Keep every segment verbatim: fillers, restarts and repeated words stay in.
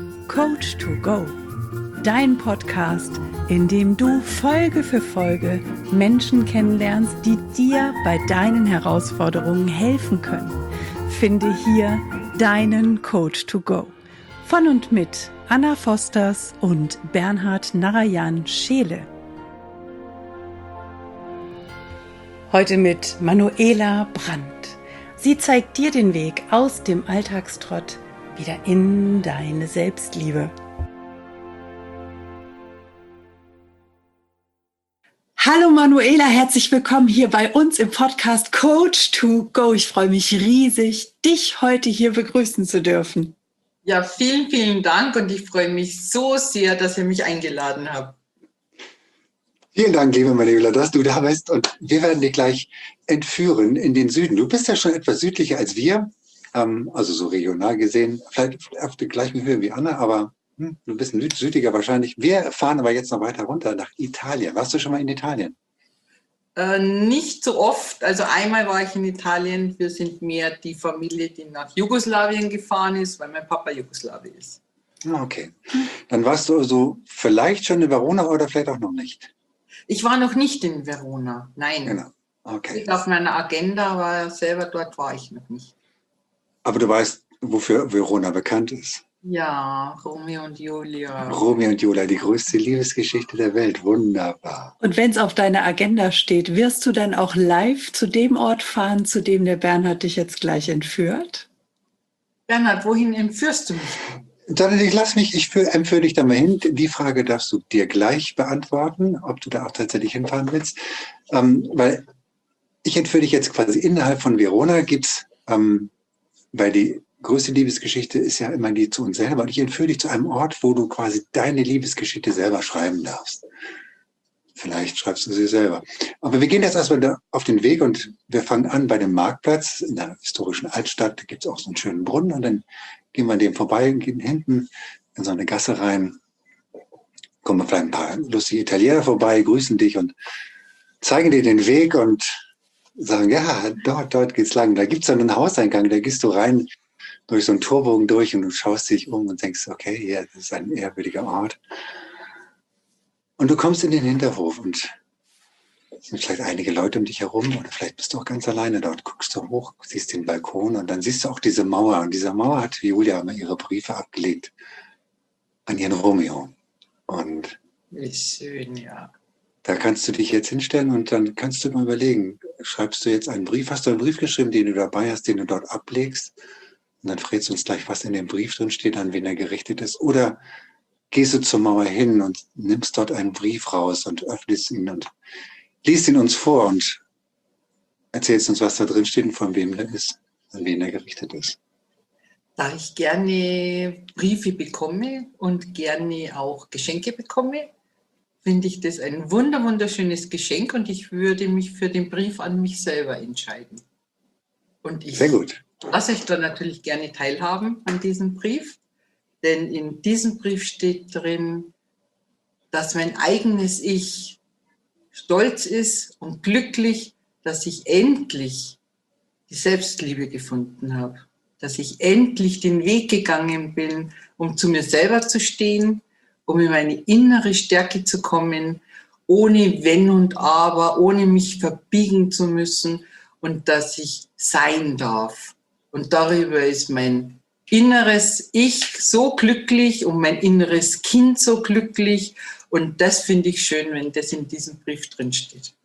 Coach to Go, dein Podcast, in dem du Folge für Folge Menschen kennenlernst, die dir bei deinen Herausforderungen helfen können. Finde hier deinen Coach to Go. Von und mit Anna Fosters und Bernhard Narayan Scheele. Heute mit Manuela Brandt. Sie zeigt dir den Weg aus dem Alltagstrott wieder in deine Selbstliebe. Hallo Manuela, herzlich willkommen hier bei uns im Podcast Coach to Go. Ich freue mich riesig, dich heute hier begrüßen zu dürfen. Ja, vielen, vielen Dank und ich freue mich so sehr, dass ihr mich eingeladen habt. Vielen Dank, liebe Manuela, dass du da bist und wir werden dich gleich entführen in den Süden. Du bist ja schon etwas südlicher als wir, ähm, also so regional gesehen, vielleicht auf der gleichen Höhe wie Anna, aber hm, du bist ein südlicher wahrscheinlich. Wir fahren aber jetzt noch weiter runter nach Italien. Warst du schon mal in Italien? Äh, nicht so oft, also einmal war ich in Italien, wir sind mehr die Familie, die nach Jugoslawien gefahren ist, weil mein Papa Jugoslawe ist. Okay, dann warst du also vielleicht schon in Verona oder vielleicht auch noch nicht? Ich war noch nicht in Verona, nein. Genau, okay. Steht auf meiner Agenda, aber selber dort war ich noch nicht. Aber du weißt, wofür Verona bekannt ist? Ja, Romeo und Julia. Romeo und Julia, die größte Liebesgeschichte der Welt, wunderbar. Und wenn es auf deiner Agenda steht, wirst du dann auch live zu dem Ort fahren, zu dem der Bernhard dich jetzt gleich entführt? Bernhard, wohin entführst du mich? Dann ich lass mich, ich führ, empfehle dich da mal hin. Die Frage darfst du dir gleich beantworten, ob du da auch tatsächlich hinfahren willst. Ähm, weil ich entführe dich jetzt quasi innerhalb von Verona, gibt's, ähm, weil die größte Liebesgeschichte ist ja immer die zu uns selber. Und ich entführe dich zu einem Ort, wo du quasi deine Liebesgeschichte selber schreiben darfst. Vielleicht schreibst du sie selber. Aber wir gehen jetzt erstmal da auf den Weg und wir fangen an bei dem Marktplatz in der historischen Altstadt. Da gibt es auch so einen schönen Brunnen und dann gehen wir an dem vorbei und gehen hinten in so eine Gasse rein. Kommen wir vielleicht ein paar lustige Italiener vorbei, grüßen dich und zeigen dir den Weg und sagen, ja, dort, dort geht's lang. Da gibt's dann einen Hauseingang, da gehst du rein durch so einen Torbogen durch und du schaust dich um und denkst, okay, hier, das ist ein ehrwürdiger Ort. Und du kommst in den Hinterhof und es sind vielleicht einige Leute um dich herum oder vielleicht bist du auch ganz alleine dort. Guckst du hoch, siehst den Balkon und dann siehst du auch diese Mauer. Und diese Mauer hat Julia immer ihre Briefe abgelegt an ihren Romeo. Und Wie schön, ja. da kannst du dich jetzt hinstellen und dann kannst du mal überlegen, schreibst du jetzt einen Brief, hast du einen Brief geschrieben, den du dabei hast, den du dort ablegst? Und dann verrätst du uns gleich, was in dem Brief drin steht, an wen er gerichtet ist. Oder gehst du zur Mauer hin und nimmst dort einen Brief raus und öffnest ihn und liest ihn uns vor und erzählst uns, was da drin steht und von wem der ist, an wen er gerichtet ist. Da ich gerne Briefe bekomme und gerne auch Geschenke bekomme, finde ich das ein wunder, wunderschönes Geschenk und ich würde mich für den Brief an mich selber entscheiden. Und ich Sehr gut. lasse euch da natürlich gerne teilhaben an diesem Brief, denn in diesem Brief steht drin, dass mein eigenes Ich stolz ist und glücklich, dass ich endlich die Selbstliebe gefunden habe, dass ich endlich den Weg gegangen bin, um zu mir selber zu stehen, um in meine innere Stärke zu kommen, ohne Wenn und Aber, ohne mich verbiegen zu müssen und dass ich sein darf. Und darüber ist mein inneres Ich so glücklich und mein inneres Kind so glücklich. Und das finde ich schön, wenn das in diesem Brief drin steht.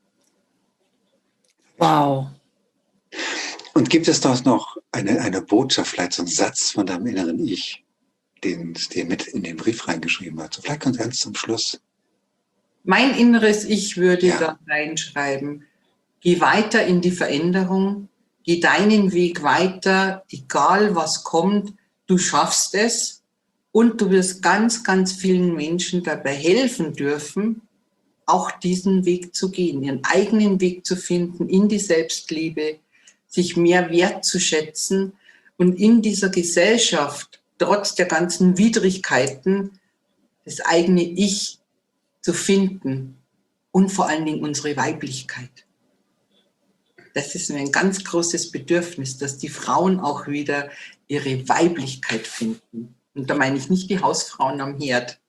Wow. Und gibt es dort noch eine, eine Botschaft, vielleicht so einen Satz von deinem inneren Ich, den es dir mit in den Brief reingeschrieben hat? So vielleicht ganz, ganz zum Schluss. Mein inneres Ich würde Ja. da reinschreiben, geh weiter in die Veränderung, geh deinen Weg weiter, egal was kommt, du schaffst es und du wirst ganz, ganz vielen Menschen dabei helfen dürfen, auch diesen Weg zu gehen, ihren eigenen Weg zu finden in die Selbstliebe, sich mehr wertzuschätzen und in dieser Gesellschaft, trotz der ganzen Widrigkeiten, das eigene Ich zu finden und vor allen Dingen unsere Weiblichkeit. Das ist mir ein ganz großes Bedürfnis, dass die Frauen auch wieder ihre Weiblichkeit finden. Und da meine ich nicht die Hausfrauen am Herd.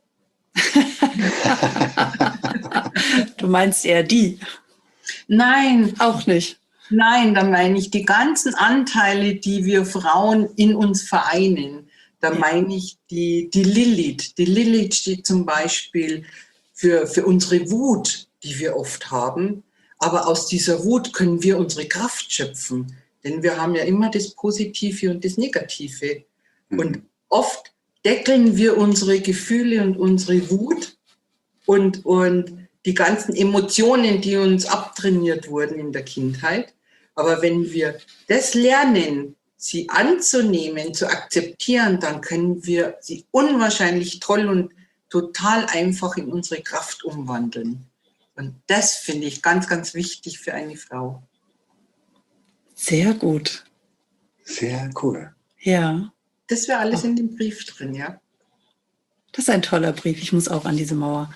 Du meinst eher die? Nein. Auch nicht. Nein, da meine ich die ganzen Anteile, die wir Frauen in uns vereinen. Da meine ich die, die Lilith. Die Lilith steht zum Beispiel für, für unsere Wut, die wir oft haben. Aber aus dieser Wut können wir unsere Kraft schöpfen. Denn wir haben ja immer das Positive und das Negative. Mhm. Und oft deckeln wir unsere Gefühle und unsere Wut und, und die ganzen Emotionen, die uns abtrainiert wurden in der Kindheit. Aber wenn wir das lernen, sie anzunehmen, zu akzeptieren, dann können wir sie unwahrscheinlich toll und total einfach in unsere Kraft umwandeln. Und das finde ich ganz, ganz wichtig für eine Frau. Sehr gut. Sehr cool. Ja. Das wäre alles in dem Brief drin, ja. Das ist ein toller Brief. Ich muss auch an diese Mauer.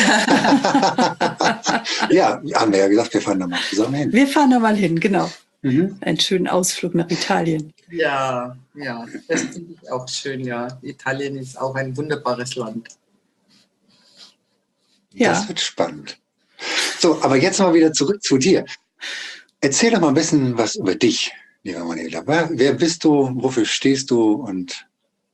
Ja, haben wir ja gesagt, wir fahren da mal zusammen hin. Wir fahren da mal hin, genau. Mhm. Einen schönen Ausflug nach Italien. Ja, ja, das finde ich auch schön, ja. Italien ist auch ein wunderbares Land. Ja. Das wird spannend. So, aber jetzt mal wieder zurück zu dir. Erzähl doch mal ein bisschen was über dich, liebe Manuela. Wer, wer bist du, wofür stehst du und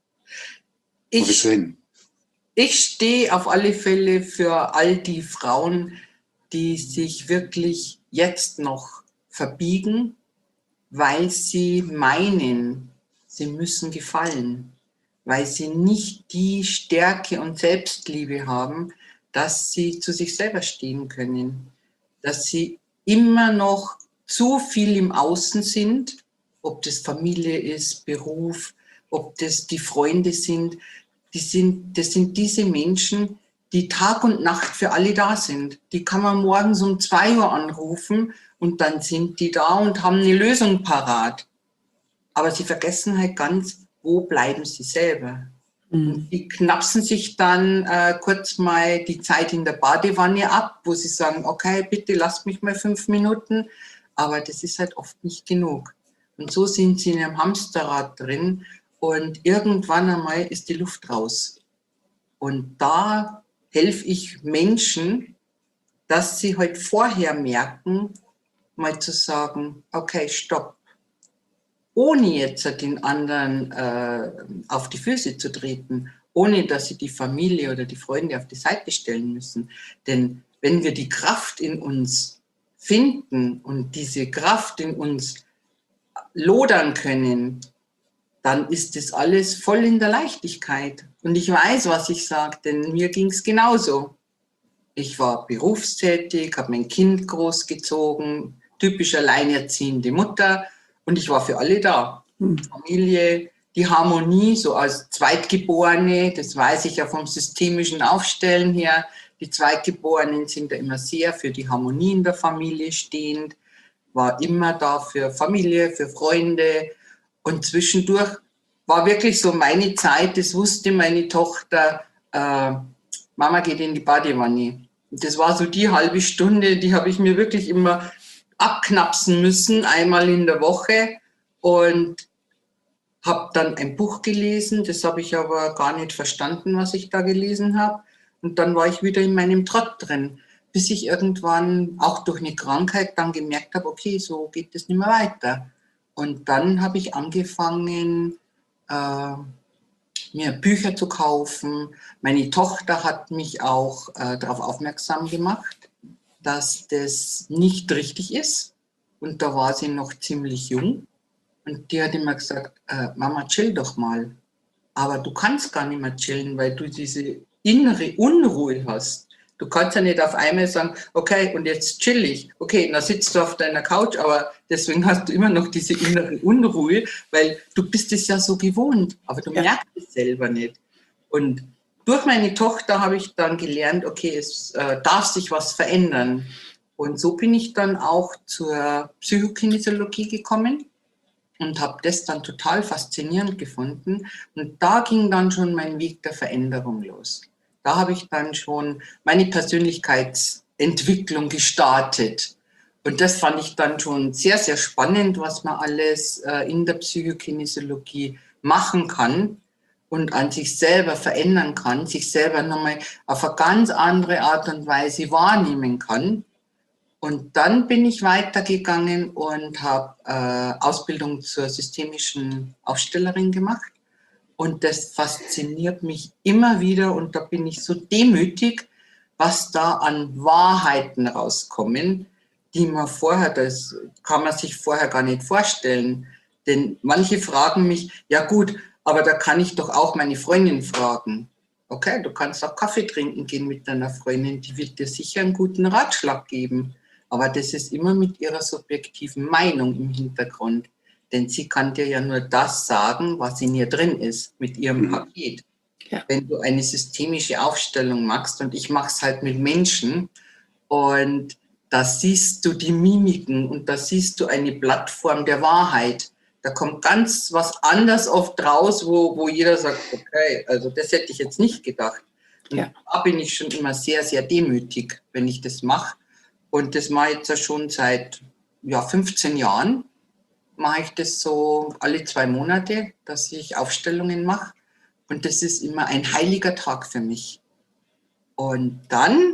wo bist du hin? Ich stehe auf alle Fälle für all die Frauen, die sich wirklich jetzt noch verbiegen, weil sie meinen, sie müssen gefallen, weil sie nicht die Stärke und Selbstliebe haben, dass sie zu sich selber stehen können, dass sie immer noch zu viel im Außen sind, ob das Familie ist, Beruf, ob das die Freunde sind. Die sind, das sind diese Menschen, die Tag und Nacht für alle da sind. Die kann man morgens um zwei Uhr anrufen und dann sind die da und haben eine Lösung parat. Aber sie vergessen halt ganz, wo bleiben sie selber. Mhm. Und die knapsen sich dann äh, kurz mal die Zeit in der Badewanne ab, wo sie sagen, okay, bitte lasst mich mal fünf Minuten. Aber das ist halt oft nicht genug. Und so sind sie in einem Hamsterrad drin. Und irgendwann einmal ist die Luft raus. Und da helfe ich Menschen, dass sie halt vorher merken, mal zu sagen, okay, stopp. Ohne jetzt den anderen äh, auf die Füße zu treten, ohne dass sie die Familie oder die Freunde auf die Seite stellen müssen. Denn wenn wir die Kraft in uns finden und diese Kraft in uns lodern können, dann ist das alles voll in der Leichtigkeit. Und ich weiß, was ich sage, denn mir ging es genauso. Ich war berufstätig, habe mein Kind großgezogen, typisch alleinerziehende Mutter und ich war für alle da. Hm. Familie, die Harmonie, so als Zweitgeborene, das weiß ich ja vom systemischen Aufstellen her, die Zweitgeborenen sind ja immer sehr für die Harmonie in der Familie stehend, war immer da für Familie, für Freunde. Und zwischendurch war wirklich so meine Zeit, das wusste meine Tochter, äh, Mama geht in die Badewanne. Und das war so die halbe Stunde, die habe ich mir wirklich immer abknapsen müssen, einmal in der Woche. Und habe dann ein Buch gelesen, das habe ich aber gar nicht verstanden, was ich da gelesen habe. Und dann war ich wieder in meinem Trott drin, bis ich irgendwann auch durch eine Krankheit dann gemerkt habe, okay, so geht es nicht mehr weiter. Und dann habe ich angefangen, äh, mir Bücher zu kaufen. Meine Tochter hat mich auch äh, darauf aufmerksam gemacht, dass das nicht richtig ist. Und da war sie noch ziemlich jung. Und die hat immer gesagt, äh, Mama, chill doch mal. Aber du kannst gar nicht mehr chillen, weil du diese innere Unruhe hast. Du kannst ja nicht auf einmal sagen, okay, und jetzt chill ich. Okay, dann sitzt du auf deiner Couch, aber deswegen hast du immer noch diese innere Unruhe, weil du bist es ja so gewohnt, aber du ja. merkst es selber nicht. Und durch meine Tochter habe ich dann gelernt, okay, es äh, darf sich was verändern. Und so bin ich dann auch zur Psychokinesiologie gekommen und habe das dann total faszinierend gefunden. Und da ging dann schon mein Weg der Veränderung los. Da habe ich dann schon meine Persönlichkeitsentwicklung gestartet. Und das fand ich dann schon sehr, sehr spannend, was man alles in der Psychokinesiologie machen kann. und an sich selber verändern kann, sich selber nochmal auf eine ganz andere Art und Weise wahrnehmen kann. Und dann bin ich weitergegangen und habe äh, Ausbildung zur systemischen Aufstellerin gemacht. Und das fasziniert mich immer wieder und da bin ich so demütig, was da an Wahrheiten rauskommen, die man vorher, das kann man sich vorher gar nicht vorstellen. Denn manche fragen mich, ja gut, aber da kann ich doch auch meine Freundin fragen. Okay, du kannst auch Kaffee trinken gehen mit deiner Freundin, die wird dir sicher einen guten Ratschlag geben. Aber das ist immer mit ihrer subjektiven Meinung im Hintergrund. Denn sie kann dir ja nur das sagen, was in ihr drin ist, mit ihrem mhm. Paket. Ja. Wenn du eine systemische Aufstellung machst, und ich mache es halt mit Menschen, und da siehst du die Mimiken und da siehst du eine Plattform der Wahrheit. Da kommt ganz was anderes oft raus, wo, wo jeder sagt, okay, also das hätte ich jetzt nicht gedacht. Und ja. da bin ich schon immer sehr, sehr demütig, wenn ich das mache. Und das mache ich jetzt ja schon seit ja, fünfzehn Jahren. Mache ich das so alle zwei Monate, dass ich Aufstellungen mache. Und das ist immer ein heiliger Tag für mich. Und dann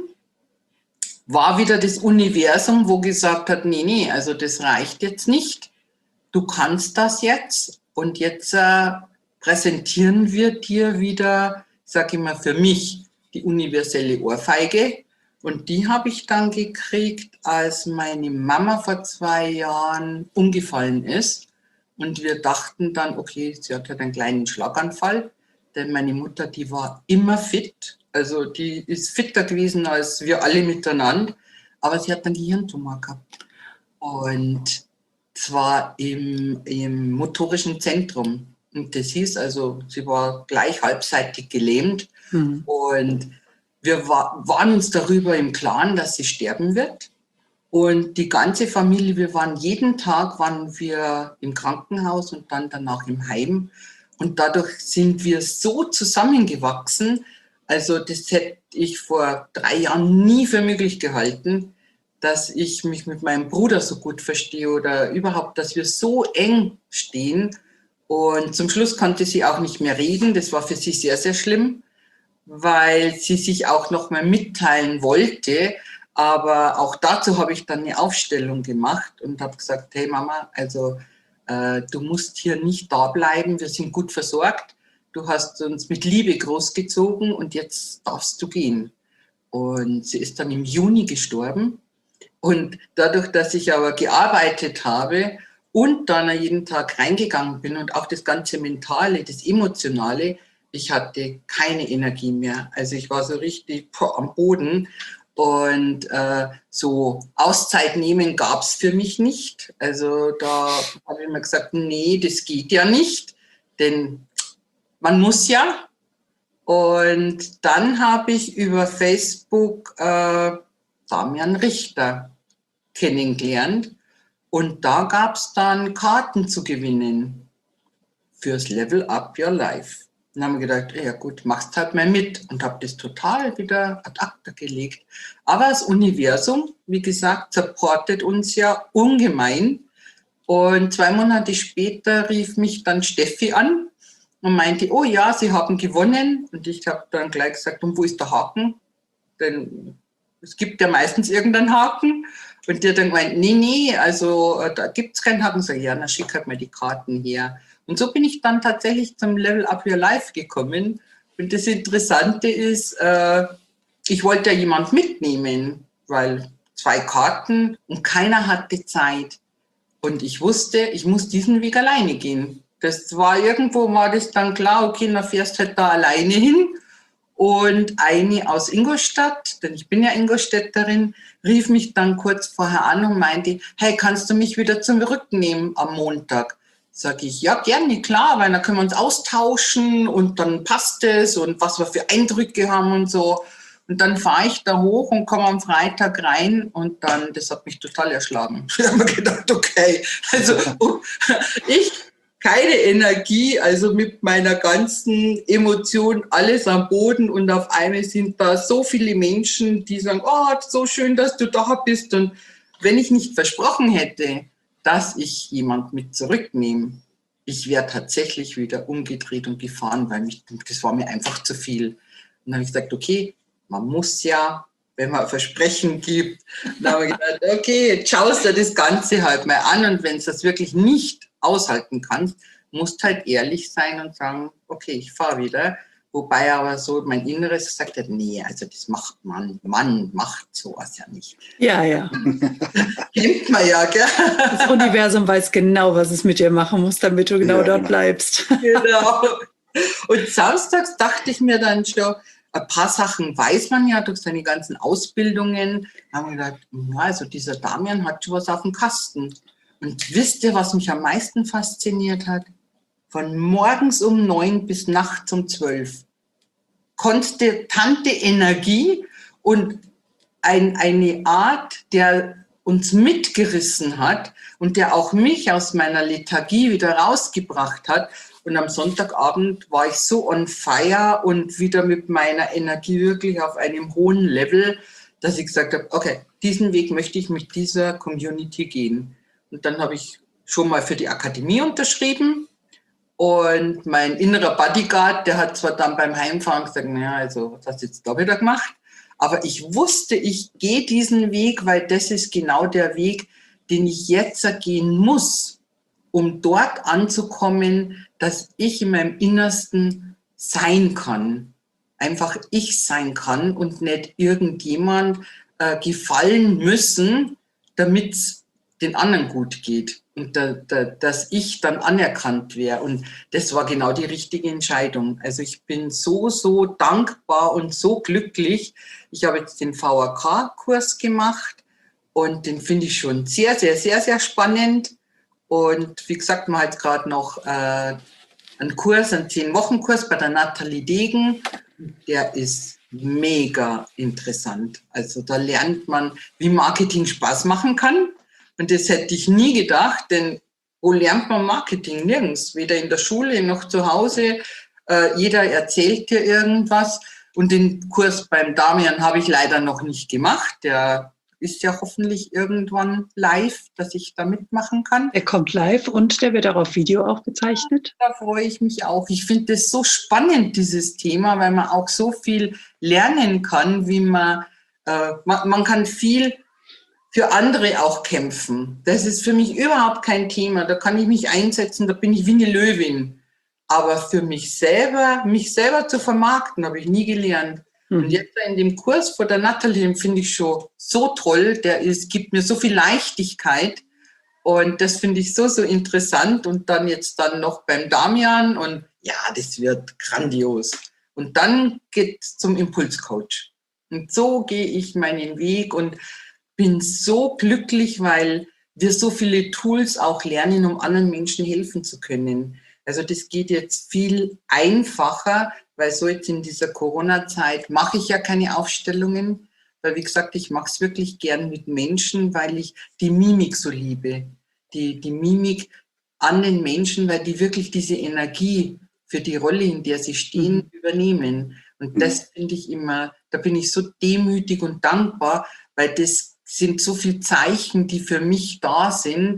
war wieder das Universum, wo gesagt hat, nee, nee, also das reicht jetzt nicht. Du kannst das jetzt. Und jetzt äh, präsentieren wir dir wieder, sage ich mal, für mich die universelle Ohrfeige. Und die habe ich dann gekriegt, als meine Mama vor zwei Jahren umgefallen ist. Und wir dachten dann, okay, sie hat halt einen kleinen Schlaganfall. Denn meine Mutter, die war immer fit. Also die ist fitter gewesen als wir alle miteinander. Aber sie hat einen Gehirntumor gehabt. Und zwar im, im motorischen Zentrum. Und das hieß also, sie war gleich halbseitig gelähmt. Mhm. Und wir war, waren uns darüber im Klaren, dass sie sterben wird. Und die ganze Familie, wir waren jeden Tag waren wir im Krankenhaus und dann danach im Heim. Und dadurch sind wir so zusammengewachsen. Also das hätte ich vor drei Jahren nie für möglich gehalten, dass ich mich mit meinem Bruder so gut verstehe oder überhaupt, dass wir so eng stehen. Und zum Schluss konnte sie auch nicht mehr reden. Das war für sie sehr, sehr schlimm, weil sie sich auch noch mal mitteilen wollte. Aber auch dazu habe ich dann eine Aufstellung gemacht und habe gesagt, hey Mama, also äh, du musst hier nicht da bleiben, wir sind gut versorgt. Du hast uns mit Liebe großgezogen und jetzt darfst du gehen. Und sie ist dann im Juni gestorben. Und dadurch, dass ich aber gearbeitet habe und dann jeden Tag reingegangen bin und auch das ganze Mentale, das Emotionale, ich hatte keine Energie mehr. Also ich war so richtig boah, am Boden. Und äh, so Auszeit nehmen gab es für mich nicht. Also da habe ich mir gesagt, nee, das geht ja nicht, denn man muss ja. Und dann habe ich über Facebook äh, Damian Richter kennengelernt. Und da gab es dann Karten zu gewinnen fürs Level Up Your Life. Und dann haben wir gedacht, ja gut, machst halt mal mit und habe das total wieder ad acta gelegt. Aber das Universum, wie gesagt, supportet uns ja ungemein. Und zwei Monate später rief mich dann Steffi an und meinte, oh ja, Sie haben gewonnen. Und ich habe dann gleich gesagt, und wo ist der Haken? Denn es gibt ja meistens irgendeinen Haken. Und die hat dann gemeint, nee, nee, also da gibt es keinen Haken. Ich sage, ja, dann schick halt mal die Karten her. Und so bin ich dann tatsächlich zum Level Up Your Life gekommen. Und das Interessante ist, äh, ich wollte ja jemand mitnehmen, weil zwei Karten und keiner hatte Zeit. Und ich wusste, ich muss diesen Weg alleine gehen. Das war irgendwo, war das dann klar, okay, dann fährst halt da alleine hin. Und eine aus Ingolstadt, denn ich bin ja Ingolstädterin, rief mich dann kurz vorher an und meinte, hey, kannst du mich wieder zurücknehmen am Montag? Sage ich, ja, gerne, klar, weil dann können wir uns austauschen und dann passt es und was wir für Eindrücke haben und so. Und dann fahre ich da hoch und komme am Freitag rein und dann, das hat mich total erschlagen. Ich habe mir gedacht, okay, also ich, keine Energie, also mit meiner ganzen Emotion, alles am Boden und auf einmal sind da so viele Menschen, die sagen, oh, so schön, dass du da bist. Und wenn ich nicht versprochen hätte, dass ich jemand mit zurücknehme, ich wäre tatsächlich wieder umgedreht und gefahren, weil mich, das war mir einfach zu viel. Und dann habe ich gesagt, okay, man muss ja, wenn man ein Versprechen gibt, dann habe ich gedacht, okay, jetzt schaust du das Ganze halt mal an und wenn du das wirklich nicht aushalten kannst, musst halt ehrlich sein und sagen, okay, ich fahre wieder. Wobei aber so mein Inneres gesagt hat, nee, also das macht man, Mann macht sowas ja nicht. Ja, ja. Kennt man ja, gell? Das Universum weiß genau, was es mit dir machen muss, damit du genau Ja, dort genau. bleibst. Genau. Und samstags dachte ich mir dann schon, ein paar Sachen weiß man ja durch seine ganzen Ausbildungen. Da haben wir gedacht, ja, also dieser Damian hat schon was auf dem Kasten. Und wisst ihr, was mich am meisten fasziniert hat? Von morgens um neun bis nachts um zwölf. Konstante Energie und ein, eine Art, der uns mitgerissen hat und der auch mich aus meiner Lethargie wieder rausgebracht hat. Und am Sonntagabend war ich so on fire und wieder mit meiner Energie wirklich auf einem hohen Level, dass ich gesagt habe, okay, diesen Weg möchte ich mit dieser Community gehen. Und dann habe ich schon mal für die Akademie unterschrieben. Und mein innerer Bodyguard, der hat zwar dann beim Heimfahren gesagt, naja, also was hast du jetzt da wieder gemacht? Aber ich wusste, ich gehe diesen Weg, weil das ist genau der Weg, den ich jetzt gehen muss, um dort anzukommen, dass ich in meinem Innersten sein kann. Einfach ich sein kann und nicht irgendjemand äh, gefallen müssen, damit es den anderen gut geht. Und da, da, dass ich dann anerkannt wäre. Und das war genau die richtige Entscheidung. Also ich bin so, so dankbar und so glücklich. Ich habe jetzt den V A K-Kurs gemacht und den finde ich schon sehr, sehr, sehr, sehr spannend. Und wie gesagt, man hat gerade noch äh, einen Kurs, einen zehn-Wochen-Kurs bei der Nathalie Degen. Der ist mega interessant. Also da lernt man, wie Marketing Spaß machen kann. Und das hätte ich nie gedacht, denn wo lernt man Marketing? Nirgends, weder in der Schule noch zu Hause. Äh, jeder erzählt dir irgendwas. Und den Kurs beim Damian habe ich leider noch nicht gemacht. Der ist ja hoffentlich irgendwann live, dass ich da mitmachen kann. Der kommt live und der wird auch auf Video aufgezeichnet. Da freue ich mich auch. Ich finde das so spannend, dieses Thema, weil man auch so viel lernen kann, wie man, äh, man, man kann viel für andere auch kämpfen. Das ist für mich überhaupt kein Thema. Da kann ich mich einsetzen, da bin ich wie eine Löwin. Aber für mich selber, mich selber zu vermarkten, habe ich nie gelernt. Mhm. Und jetzt in dem Kurs von der Nathalie, den finde ich schon so toll. Der ist, gibt mir so viel Leichtigkeit. Und das finde ich so, so interessant. Und dann jetzt dann noch beim Damian. Und ja, das wird grandios. Und dann geht es zum Impulscoach. Und so gehe ich meinen Weg und bin so glücklich, weil wir so viele Tools auch lernen, um anderen Menschen helfen zu können. Also das geht jetzt viel einfacher, weil so jetzt in dieser Corona-Zeit mache ich ja keine Aufstellungen, weil wie gesagt, ich mache es wirklich gern mit Menschen, weil ich die Mimik so liebe. Die, die Mimik an den Menschen, weil die wirklich diese Energie für die Rolle, in der sie stehen, mhm. übernehmen. Und das finde ich immer, da bin ich so demütig und dankbar, weil das sind so viele Zeichen, die für mich da sind,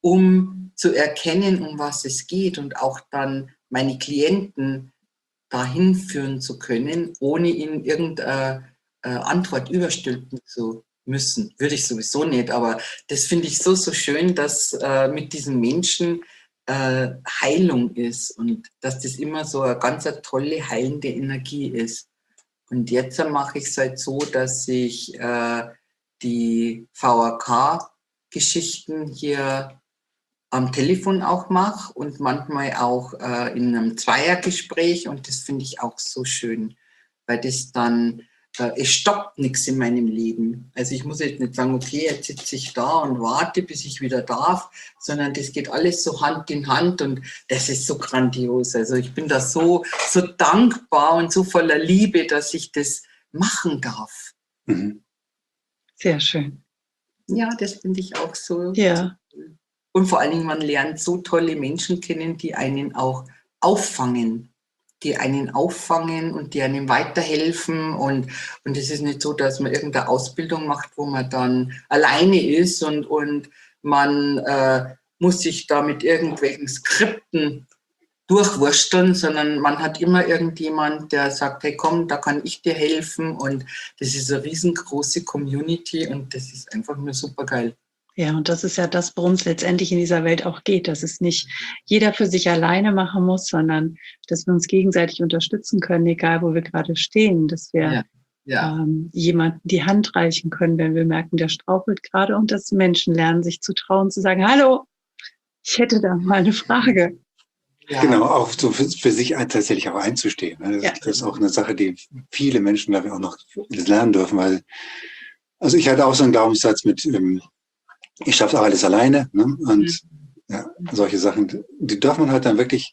um zu erkennen, um was es geht und auch dann meine Klienten dahin führen zu können, ohne ihnen irgendeine äh, Antwort überstülpen zu müssen. Würde ich sowieso nicht, aber das finde ich so, so schön, dass äh, mit diesen Menschen äh, Heilung ist und dass das immer so eine ganz eine tolle, heilende Energie ist. Und jetzt mache ich es halt so, dass ich äh, die V A K-Geschichten hier am Telefon auch mache und manchmal auch äh, in einem Zweiergespräch und das finde ich auch so schön, weil das dann, äh, es stoppt nichts in meinem Leben. Also ich muss jetzt nicht sagen, okay, jetzt sitze ich da und warte, bis ich wieder darf, sondern das geht alles so Hand in Hand und das ist so grandios. Also ich bin da so, so dankbar und so voller Liebe, dass ich das machen darf. Mhm. Sehr schön. Ja, das finde ich auch so. Ja. Und vor allen Dingen, man lernt so tolle Menschen kennen, die einen auch auffangen, die einen auffangen und die einem weiterhelfen. Und, und es ist nicht so, dass man irgendeine Ausbildung macht, wo man dann alleine ist und, und man äh, muss sich da mit irgendwelchen Skripten durchwursteln, sondern man hat immer irgendjemand, der sagt, hey komm, da kann ich dir helfen, und das ist eine riesengroße Community und das ist einfach nur super geil. Ja, und das ist ja das, worum es letztendlich in dieser Welt auch geht, dass es nicht jeder für sich alleine machen muss, sondern dass wir uns gegenseitig unterstützen können, egal wo wir gerade stehen, dass wir Ja, ja. ähm, jemandem die Hand reichen können, wenn wir merken, der strauchelt gerade, und dass Menschen lernen, sich zu trauen, zu sagen, hallo, ich hätte da mal eine Frage. Ja. Genau, auch so für, für sich ein, tatsächlich auch einzustehen. Ne? Das, Ja. das ist auch eine Sache, die viele Menschen, glaube ich, auch noch lernen dürfen, weil, also ich hatte auch so einen Glaubenssatz mit, ähm, ich schaffe auch alles alleine, ne? Und Mhm. ja, solche Sachen, die darf man halt dann wirklich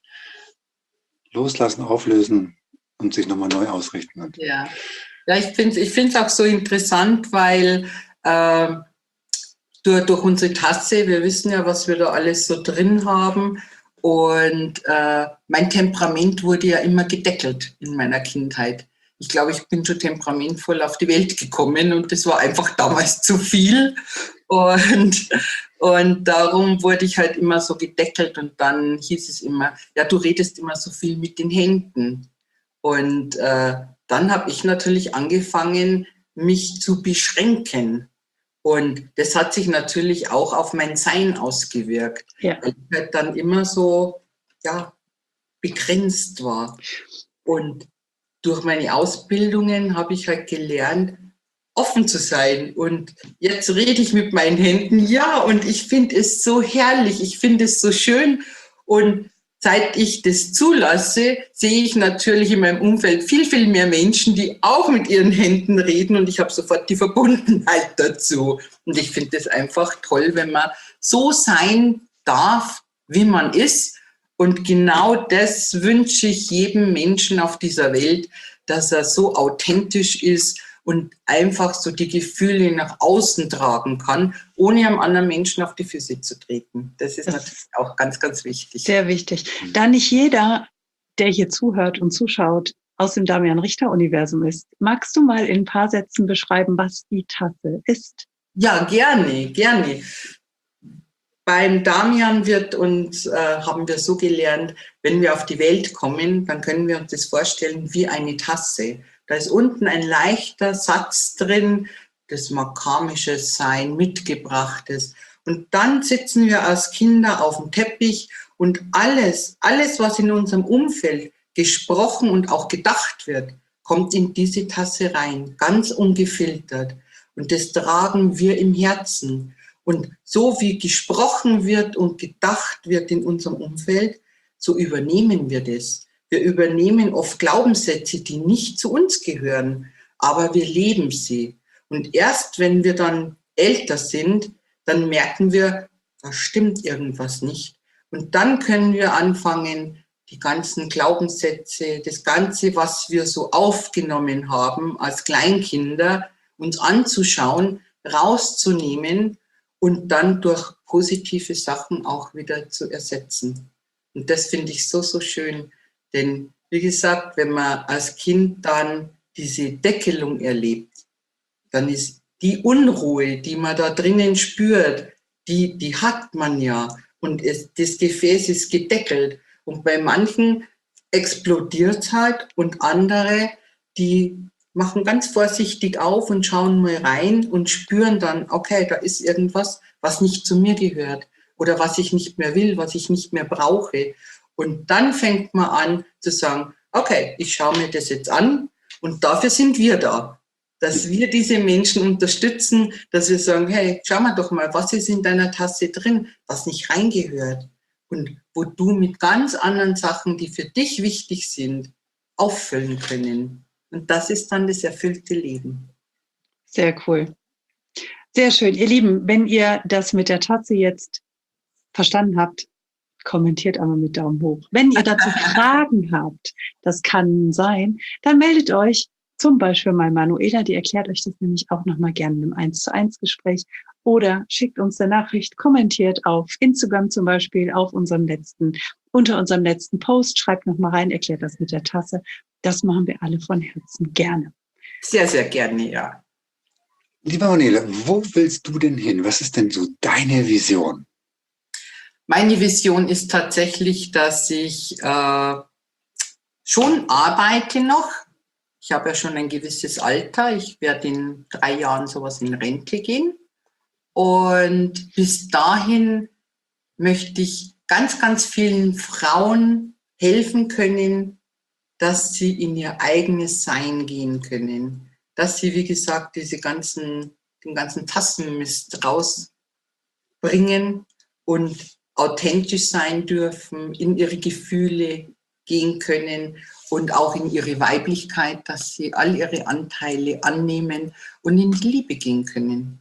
loslassen, auflösen und sich nochmal neu ausrichten. Und Ja, ja, ich finde es ich find's auch so interessant, weil äh, durch, durch unsere Tasse, wir wissen ja, was wir da alles so drin haben, und äh, mein Temperament wurde ja immer gedeckelt in meiner Kindheit. Ich glaube, ich bin schon temperamentvoll auf die Welt gekommen und das war einfach damals zu viel. Und, und darum wurde ich halt immer so gedeckelt, und dann hieß es immer, ja, du redest immer so viel mit den Händen. Und äh, dann habe ich natürlich angefangen, mich zu beschränken. Und das hat sich natürlich auch auf mein Sein ausgewirkt, Ja. weil ich halt dann immer so, ja, begrenzt war. Und durch meine Ausbildungen habe ich halt gelernt, offen zu sein. Und jetzt rede ich mit meinen Händen, ja, und ich finde es so herrlich, ich finde es so schön. Und seit ich das zulasse, sehe ich natürlich in meinem Umfeld viel, viel mehr Menschen, die auch mit ihren Händen reden, und ich habe sofort die Verbundenheit dazu. Und ich finde es einfach toll, wenn man so sein darf, wie man ist. Und genau das wünsche ich jedem Menschen auf dieser Welt, dass er so authentisch ist und einfach so die Gefühle nach außen tragen kann, ohne einem anderen Menschen auf die Füße zu treten. Das ist Das natürlich auch ganz, ganz wichtig. Sehr wichtig. Da nicht jeder, der hier zuhört und zuschaut, aus dem Damian-Richter-Universum ist, magst du mal in ein paar Sätzen beschreiben, was die Tasse ist? Ja, gerne, gerne. Beim Damian wird uns, äh, haben wir so gelernt, wenn wir auf die Welt kommen, dann können wir uns das vorstellen wie eine Tasse. Da ist unten ein leichter Satz drin, das mag karmisches sein, mitgebrachtes. Und dann sitzen wir als Kinder auf dem Teppich, und alles, alles, was in unserem Umfeld gesprochen und auch gedacht wird, kommt in diese Tasse rein, ganz ungefiltert. Und das tragen wir im Herzen. Und so wie gesprochen wird und gedacht wird in unserem Umfeld, so übernehmen wir das. Wir übernehmen oft Glaubenssätze, die nicht zu uns gehören, aber wir leben sie. Und erst wenn wir dann älter sind, dann merken wir, da stimmt irgendwas nicht. Und dann können wir anfangen, die ganzen Glaubenssätze, das Ganze, was wir so aufgenommen haben als Kleinkinder, uns anzuschauen, rauszunehmen und dann durch positive Sachen auch wieder zu ersetzen. Und das finde ich so, so schön. Denn wie gesagt, wenn man als Kind dann diese Deckelung erlebt, dann ist die Unruhe, die man da drinnen spürt, die, die hat man ja. Und es, das Gefäß ist gedeckelt. Und bei manchen explodiert es halt, und andere, die machen ganz vorsichtig auf und schauen mal rein und spüren dann, okay, da ist irgendwas, was nicht zu mir gehört oder was ich nicht mehr will, was ich nicht mehr brauche. Und dann fängt man an zu sagen, okay, ich schaue mir das jetzt an, und dafür sind wir da, dass wir diese Menschen unterstützen, dass wir sagen, hey, schau mal doch mal, was ist in deiner Tasse drin, was nicht reingehört, und wo du mit ganz anderen Sachen, die für dich wichtig sind, auffüllen können. Und das ist dann das erfüllte Leben. Sehr cool. Sehr schön. Ihr Lieben, wenn ihr das mit der Tasse jetzt verstanden habt, kommentiert einmal mit Daumen hoch. Wenn ihr dazu Fragen habt, das kann sein, dann meldet euch zum Beispiel mal Manuela, die erklärt euch das nämlich auch nochmal gerne im eins zu eins Gespräch, oder schickt uns eine Nachricht, kommentiert auf Instagram zum Beispiel, auf unserem letzten, unter unserem letzten Post, schreibt nochmal rein, erklärt das mit der Tasse. Das machen wir alle von Herzen gerne. Sehr, sehr gerne, ja. Lieber Manuela, wo willst du denn hin? Was ist denn so deine Vision? Meine Vision ist tatsächlich, dass ich äh, schon arbeite noch. Ich habe ja schon ein gewisses Alter. Ich werde in drei Jahren sowas in Rente gehen. Und bis dahin möchte ich ganz, ganz vielen Frauen helfen können, dass sie in ihr eigenes Sein gehen können. Dass sie, wie gesagt, diese ganzen, den ganzen Tassenmist rausbringen und authentisch sein dürfen, in ihre Gefühle gehen können und auch in ihre Weiblichkeit, dass sie all ihre Anteile annehmen und in die Liebe gehen können.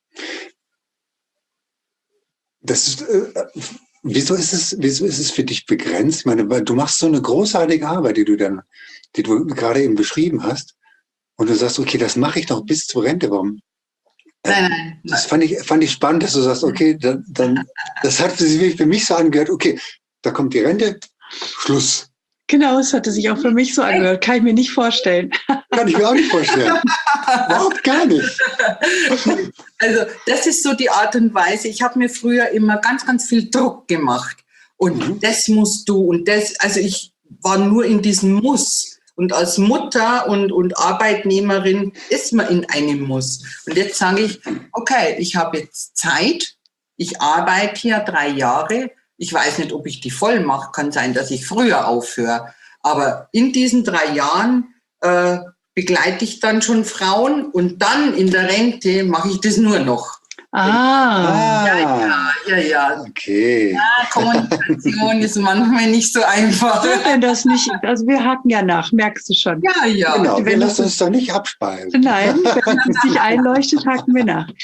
Das ist, äh, wieso ist es, wieso ist es für dich begrenzt? Ich meine, weil du machst so eine großartige Arbeit, die du dann, die du gerade eben beschrieben hast, und du sagst, okay, das mache ich doch bis zur Rente. Warum? Nein, nein. Das fand ich, fand ich spannend, dass du sagst, okay, dann, dann das hat sich für mich so angehört, okay, da kommt die Rente, Schluss. Genau, es hatte sich auch für mich so angehört. Kann ich mir nicht vorstellen. Kann ich mir auch nicht vorstellen. Überhaupt gar nicht. Also das ist so die Art und Weise. Ich habe mir früher immer ganz, ganz viel Druck gemacht. Und mhm. das musst du und das, also ich war nur in diesem Muss. Und als Mutter und, und Arbeitnehmerin ist man in einem Muss. Und jetzt sage ich, okay, ich habe jetzt Zeit. Ich arbeite hier drei Jahre. Ich weiß nicht, ob ich die voll mache. Kann sein, dass ich früher aufhöre. Aber in diesen drei Jahren äh, begleite ich dann schon Frauen und dann in der Rente mache ich das nur noch. Ah. Ja, ja, ja, ja. Okay. Ja, Kommunikation ist manchmal nicht so einfach. Wenn das nicht, also wir haken ja nach, merkst du schon. Ja, ja. Genau, wenn wir das lassen uns doch nicht abspeisen. Nein, wenn es nicht einleuchtet, haken wir nach.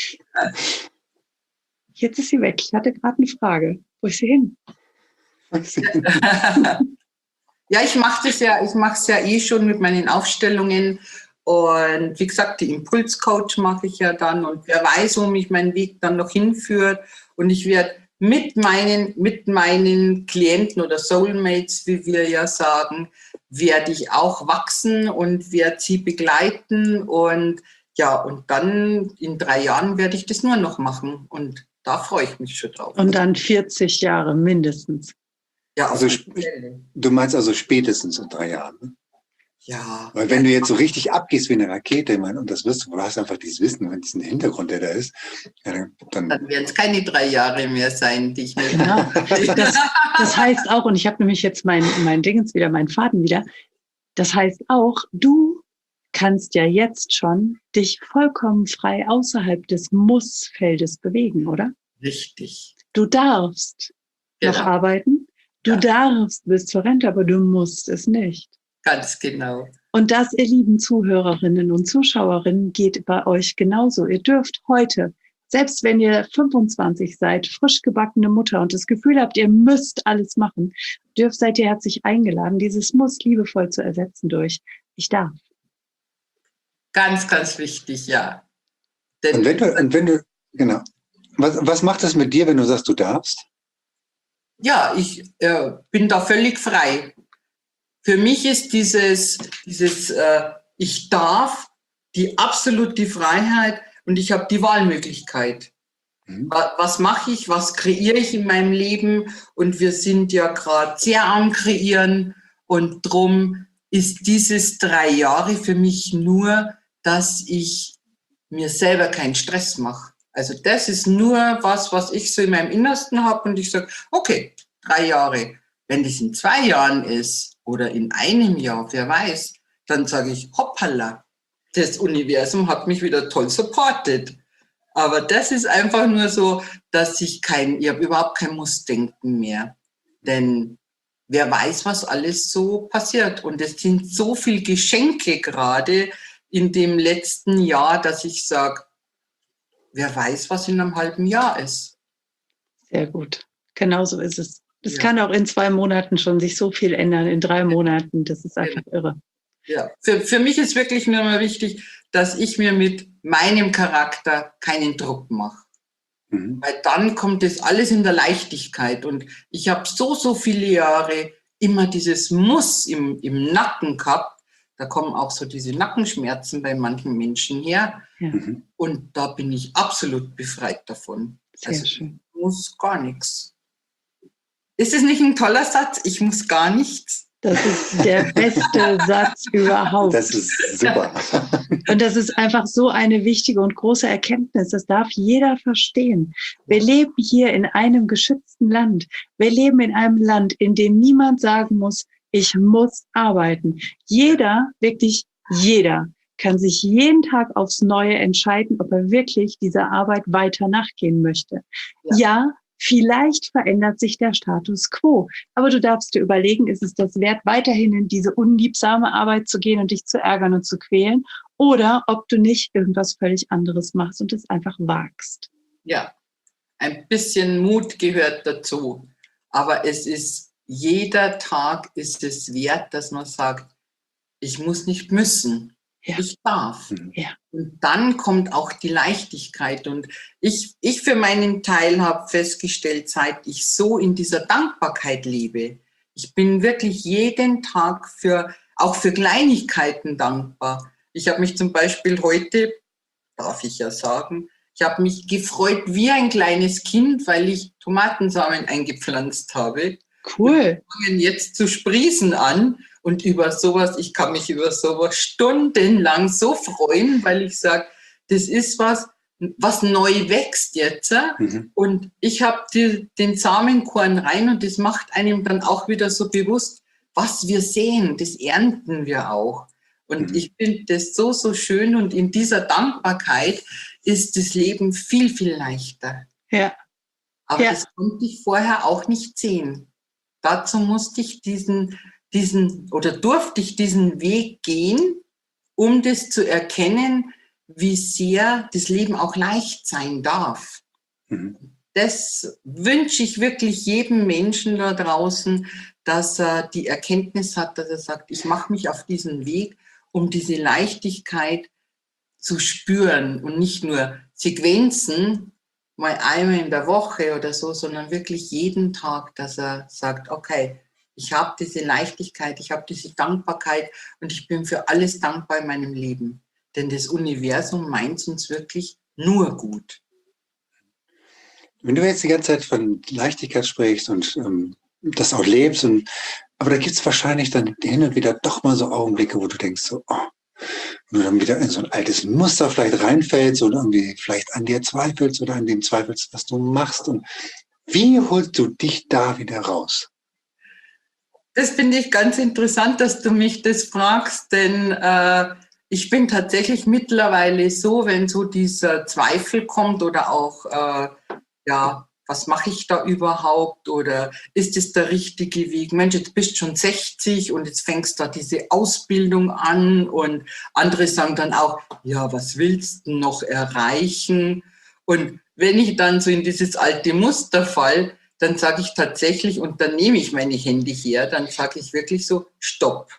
Jetzt ist sie weg. Ich hatte gerade eine Frage. Wo ist sie hin? Ja, ich mache das ja, ich mache es ja eh schon mit meinen Aufstellungen. Und wie gesagt, die Impulscoach mache ich ja dann. Und wer weiß, wo mich mein Weg dann noch hinführt. Und ich werde mit meinen, mit meinen Klienten oder Soulmates, wie wir ja sagen, werde ich auch wachsen und werde sie begleiten. Und ja, und dann in drei Jahren werde ich das nur noch machen. Und da freue ich mich schon drauf. Und dann vierzig Jahre mindestens. Ja, also du meinst also spätestens in drei Jahren, ne? Ja. Weil wenn du jetzt so richtig abgehst wie eine Rakete, ich meine, und das wirst du, du hast einfach dieses Wissen, wenn es ein Hintergrund, der da ist, ja, dann, dann, dann werden es keine drei Jahre mehr sein, die ich nicht genau. das, das heißt auch, und ich habe nämlich jetzt mein, mein Dingens wieder, meinen Faden wieder, das heißt auch, du kannst ja jetzt schon dich vollkommen frei außerhalb des Muss-Feldes bewegen, oder? Richtig. Du darfst Genau. noch arbeiten, du Ja. darfst bis zur Rente, aber du musst es nicht. Ganz genau. Und das, ihr lieben Zuhörerinnen und Zuschauerinnen, geht bei euch genauso. Ihr dürft heute, selbst wenn ihr fünfundzwanzig seid, frisch gebackene Mutter und das Gefühl habt, ihr müsst alles machen, dürft, seid ihr herzlich eingeladen, dieses Muss liebevoll zu ersetzen durch ich darf. Ganz, ganz wichtig, ja. Denn und wenn du, und wenn du, genau. Was, was macht das mit dir, wenn du sagst, du darfst? Ja, ich äh, bin da völlig frei. Für mich ist dieses, dieses äh, ich darf die absolute Freiheit und ich habe die Wahlmöglichkeit. Mhm. Was, was mache ich, was kreiere ich in meinem Leben? Und wir sind ja gerade sehr am Kreieren und drum ist dieses drei Jahre für mich nur, dass ich mir selber keinen Stress mache. Also das ist nur was, was ich so in meinem Innersten habe und ich sage, okay, drei Jahre. Wenn das in zwei Jahren ist oder in einem Jahr, wer weiß, dann sage ich, hoppala, das Universum hat mich wieder toll supportet. Aber das ist einfach nur so, dass ich kein, ich habe überhaupt kein Mussdenken mehr. Denn wer weiß, was alles so passiert. Und es sind so viele Geschenke gerade in dem letzten Jahr, dass ich sage, wer weiß, was in einem halben Jahr ist. Sehr gut. Genau so ist es. Es Ja. kann auch in zwei Monaten schon sich so viel ändern, in drei Monaten. Das ist einfach ja. irre. Ja, für, für mich ist wirklich nur mal wichtig, dass ich mir mit meinem Charakter keinen Druck mache. Mhm. Weil dann kommt das alles in der Leichtigkeit. Und ich habe so, so viele Jahre immer dieses Muss im, im Nacken gehabt. Da kommen auch so diese Nackenschmerzen bei manchen Menschen her. Ja. Und da bin ich absolut befreit davon. Sehr also schön. Ich muss gar nichts. Ist es nicht ein toller Satz? Ich muss gar nichts. Das ist der beste Satz überhaupt. Das ist super. Und das ist einfach so eine wichtige und große Erkenntnis. Das darf jeder verstehen. Wir leben hier in einem geschützten Land. Wir leben in einem Land, in dem niemand sagen muss, ich muss arbeiten. Jeder, wirklich jeder, kann sich jeden Tag aufs Neue entscheiden, ob er wirklich dieser Arbeit weiter nachgehen möchte. Ja, ja, vielleicht verändert sich der Status quo. Aber du darfst dir überlegen, ist es das wert, weiterhin in diese unliebsame Arbeit zu gehen und dich zu ärgern und zu quälen? Oder ob du nicht irgendwas völlig anderes machst und es einfach wagst. Ja, ein bisschen Mut gehört dazu. Aber es ist, jeder Tag ist es wert, dass man sagt, ich muss nicht müssen. Ja. Ich darf. Ja. Und dann kommt auch die Leichtigkeit. Und ich, ich für meinen Teil habe festgestellt, seit ich so in dieser Dankbarkeit lebe, ich bin wirklich jeden Tag für, auch für Kleinigkeiten dankbar. Ich habe mich zum Beispiel heute, darf ich ja sagen, ich habe mich gefreut wie ein kleines Kind, weil ich Tomatensamen eingepflanzt habe. Cool. Die fangen jetzt zu sprießen an. Und über sowas, ich kann mich über sowas stundenlang so freuen, weil ich sage, das ist was, was neu wächst jetzt. Mhm. Und ich habe den Samenkorn rein und das macht einem dann auch wieder so bewusst, was wir sehen, das ernten wir auch. Und mhm. ich finde das so, so schön. Und in dieser Dankbarkeit ist das Leben viel, viel leichter. Ja. Aber ja. das konnte ich vorher auch nicht sehen. Dazu musste ich diesen... diesen oder durfte ich diesen Weg gehen, um das zu erkennen, wie sehr das Leben auch leicht sein darf. Mhm. Das wünsche ich wirklich jedem Menschen da draußen, dass er die Erkenntnis hat, dass er sagt, ich mache mich auf diesen Weg, um diese Leichtigkeit zu spüren und nicht nur Sequenzen, mal einmal in der Woche oder so, sondern wirklich jeden Tag, dass er sagt, okay, ich habe diese Leichtigkeit, ich habe diese Dankbarkeit und ich bin für alles dankbar in meinem Leben. Denn das Universum meint uns wirklich nur gut. Wenn du jetzt die ganze Zeit von Leichtigkeit sprichst und ähm, das auch lebst, und, aber da gibt es wahrscheinlich dann hin und wieder doch mal so Augenblicke, wo du denkst, so, oh, und du dann wieder in so ein altes Muster vielleicht reinfällst oder irgendwie vielleicht an dir zweifelst oder an dem zweifelst, was du machst. Und wie holst du dich da wieder raus? Das finde ich ganz interessant, dass du mich das fragst, denn äh, ich bin tatsächlich mittlerweile so, wenn so dieser Zweifel kommt oder auch, äh, ja, was mache ich da überhaupt oder ist es der richtige Weg? Mensch, jetzt bist du schon sechzig und jetzt fängst da diese Ausbildung an und andere sagen dann auch, ja, was willst du noch erreichen? Und wenn ich dann so in dieses alte Muster falle, dann sage ich tatsächlich, und dann nehme ich meine Hände her, dann sage ich wirklich so, stopp.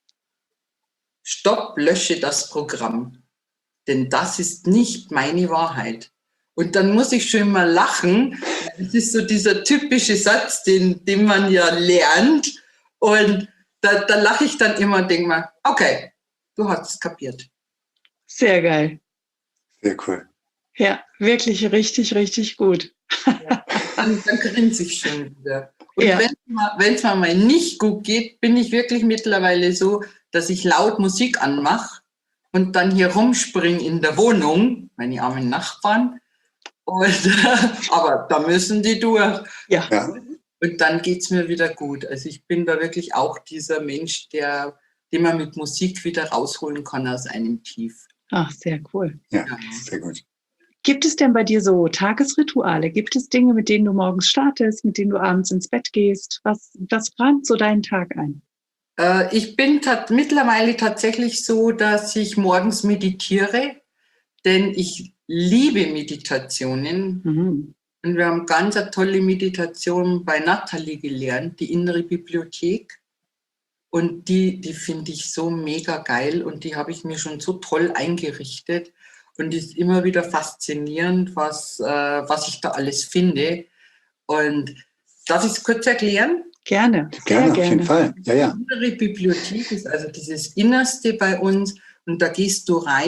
Stopp, lösche das Programm. Denn das ist nicht meine Wahrheit. Und dann muss ich schon mal lachen. Das ist so dieser typische Satz, den, den man ja lernt. Und da, da lache ich dann immer und denke mal, okay, du hast es kapiert. Sehr geil. Sehr cool. Ja, wirklich richtig, richtig gut. Ja. Dann, dann grinse ich schon wieder. Und ja. wenn es mir mal nicht gut geht, bin ich wirklich mittlerweile so, dass ich laut Musik anmache und dann hier rumspringe in der Wohnung, meine armen Nachbarn. Und, aber da müssen die durch. Ja. Ja. Und dann geht es mir wieder gut. Also ich bin da wirklich auch dieser Mensch, der, den man mit Musik wieder rausholen kann aus einem Tief. Ach, sehr cool. Ja, sehr gut. Gibt es denn bei dir so Tagesrituale? Gibt es Dinge, mit denen du morgens startest, mit denen du abends ins Bett gehst? Was, was rahmt so deinen Tag ein? Äh, ich bin tat- mittlerweile tatsächlich so, dass ich morgens meditiere, denn ich liebe Meditationen. Mhm. Und wir haben ganz eine tolle Meditation bei Nathalie gelernt, die innere Bibliothek. Und die, die finde ich so mega geil und die habe ich mir schon so toll eingerichtet. Und es ist immer wieder faszinierend, was, äh, was ich da alles finde. Und darf ich es kurz erklären? Gerne, sehr gerne. gerne. Auf jeden Fall, ja, ja. Die innere Bibliothek ist also dieses Innerste bei uns. Und da gehst du rein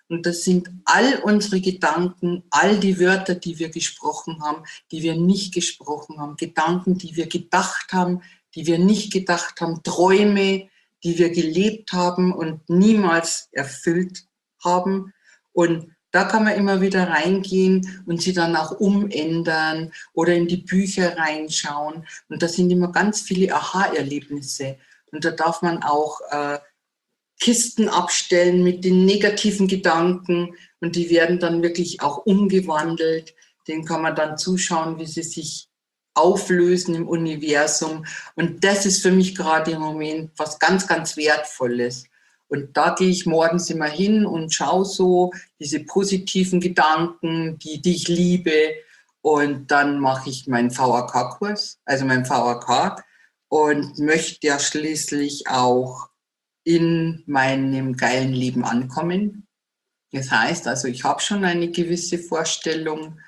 Und das sind all unsere Gedanken, all die Wörter, die wir gesprochen haben, die wir nicht gesprochen haben, Gedanken, die wir gedacht haben, die wir nicht gedacht haben, Träume, die wir gelebt haben und niemals erfüllt haben. Und da kann man immer wieder reingehen und sie dann auch umändern oder in die Bücher reinschauen. Und da sind immer ganz viele Aha-Erlebnisse. Und da darf man auch äh, Kisten abstellen mit den negativen Gedanken und die werden dann wirklich auch umgewandelt. Den kann man dann zuschauen, wie sie sich auflösen im Universum. Und das ist für mich gerade im Moment was ganz, ganz Wertvolles. Und da gehe ich morgens immer hin und schaue so diese positiven Gedanken, die, die ich liebe. Und dann mache ich meinen V A K-Kurs, also meinen V A K, und möchte ja schließlich auch in meinem geilen Leben ankommen. Das heißt, also ich habe schon eine gewisse Vorstellung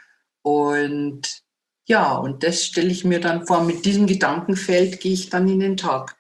und ja, und das stelle ich mir dann vor. Mit diesem Gedankenfeld gehe ich dann in den Tag.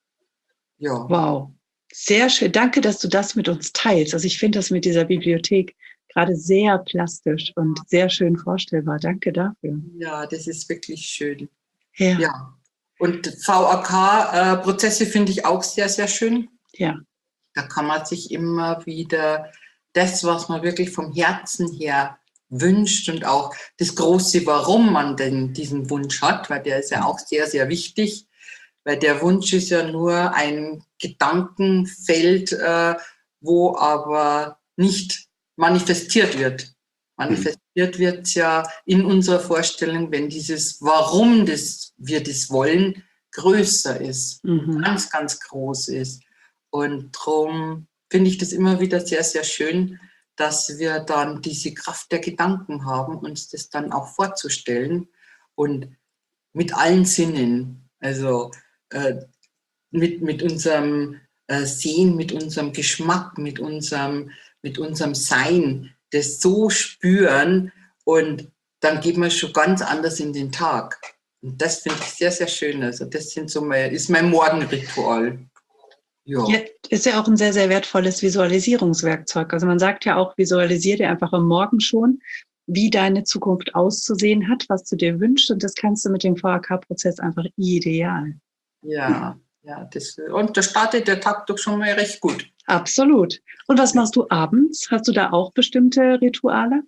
Ja. Wow, sehr schön. Danke, dass du das mit uns teilst. Also ich finde das mit dieser Bibliothek gerade sehr plastisch und sehr schön vorstellbar. Danke dafür. Ja, das ist wirklich schön. Ja. Ja. Und V A K-Prozesse finde ich auch sehr, sehr schön. Ja. Da kann man sich immer wieder das, was man wirklich vom Herzen her wünscht und auch das große Warum man denn diesen Wunsch hat, weil der ist ja auch sehr, sehr wichtig, weil der Wunsch ist ja nur ein Gedankenfeld, äh, wo aber nicht manifestiert wird. Manifestiert wird es ja in unserer Vorstellung, wenn dieses Warum das, wir das wollen, größer ist, Mhm. ganz, ganz groß ist. Und darum finde ich das immer wieder sehr, sehr schön, dass wir dann diese Kraft der Gedanken haben, uns das dann auch vorzustellen und mit allen Sinnen, also äh, mit, mit unserem äh, Sehen, mit unserem Geschmack, mit unserem, mit unserem Sein, das so spüren und dann geht man schon ganz anders in den Tag. Und das finde ich sehr, sehr schön. Also das sind so mein, ist mein Morgenritual. Ja. Ja, ist ja auch ein sehr, sehr wertvolles Visualisierungswerkzeug. Also man sagt ja auch, visualisier dir einfach am Morgen schon, wie deine Zukunft auszusehen hat, was du dir wünschst. Und das kannst du mit dem V A K-Prozess einfach ideal. Ja, ja. Das, und da startet der Tag doch schon mal recht gut. Absolut. Und was machst du abends? Hast du da auch bestimmte Rituale?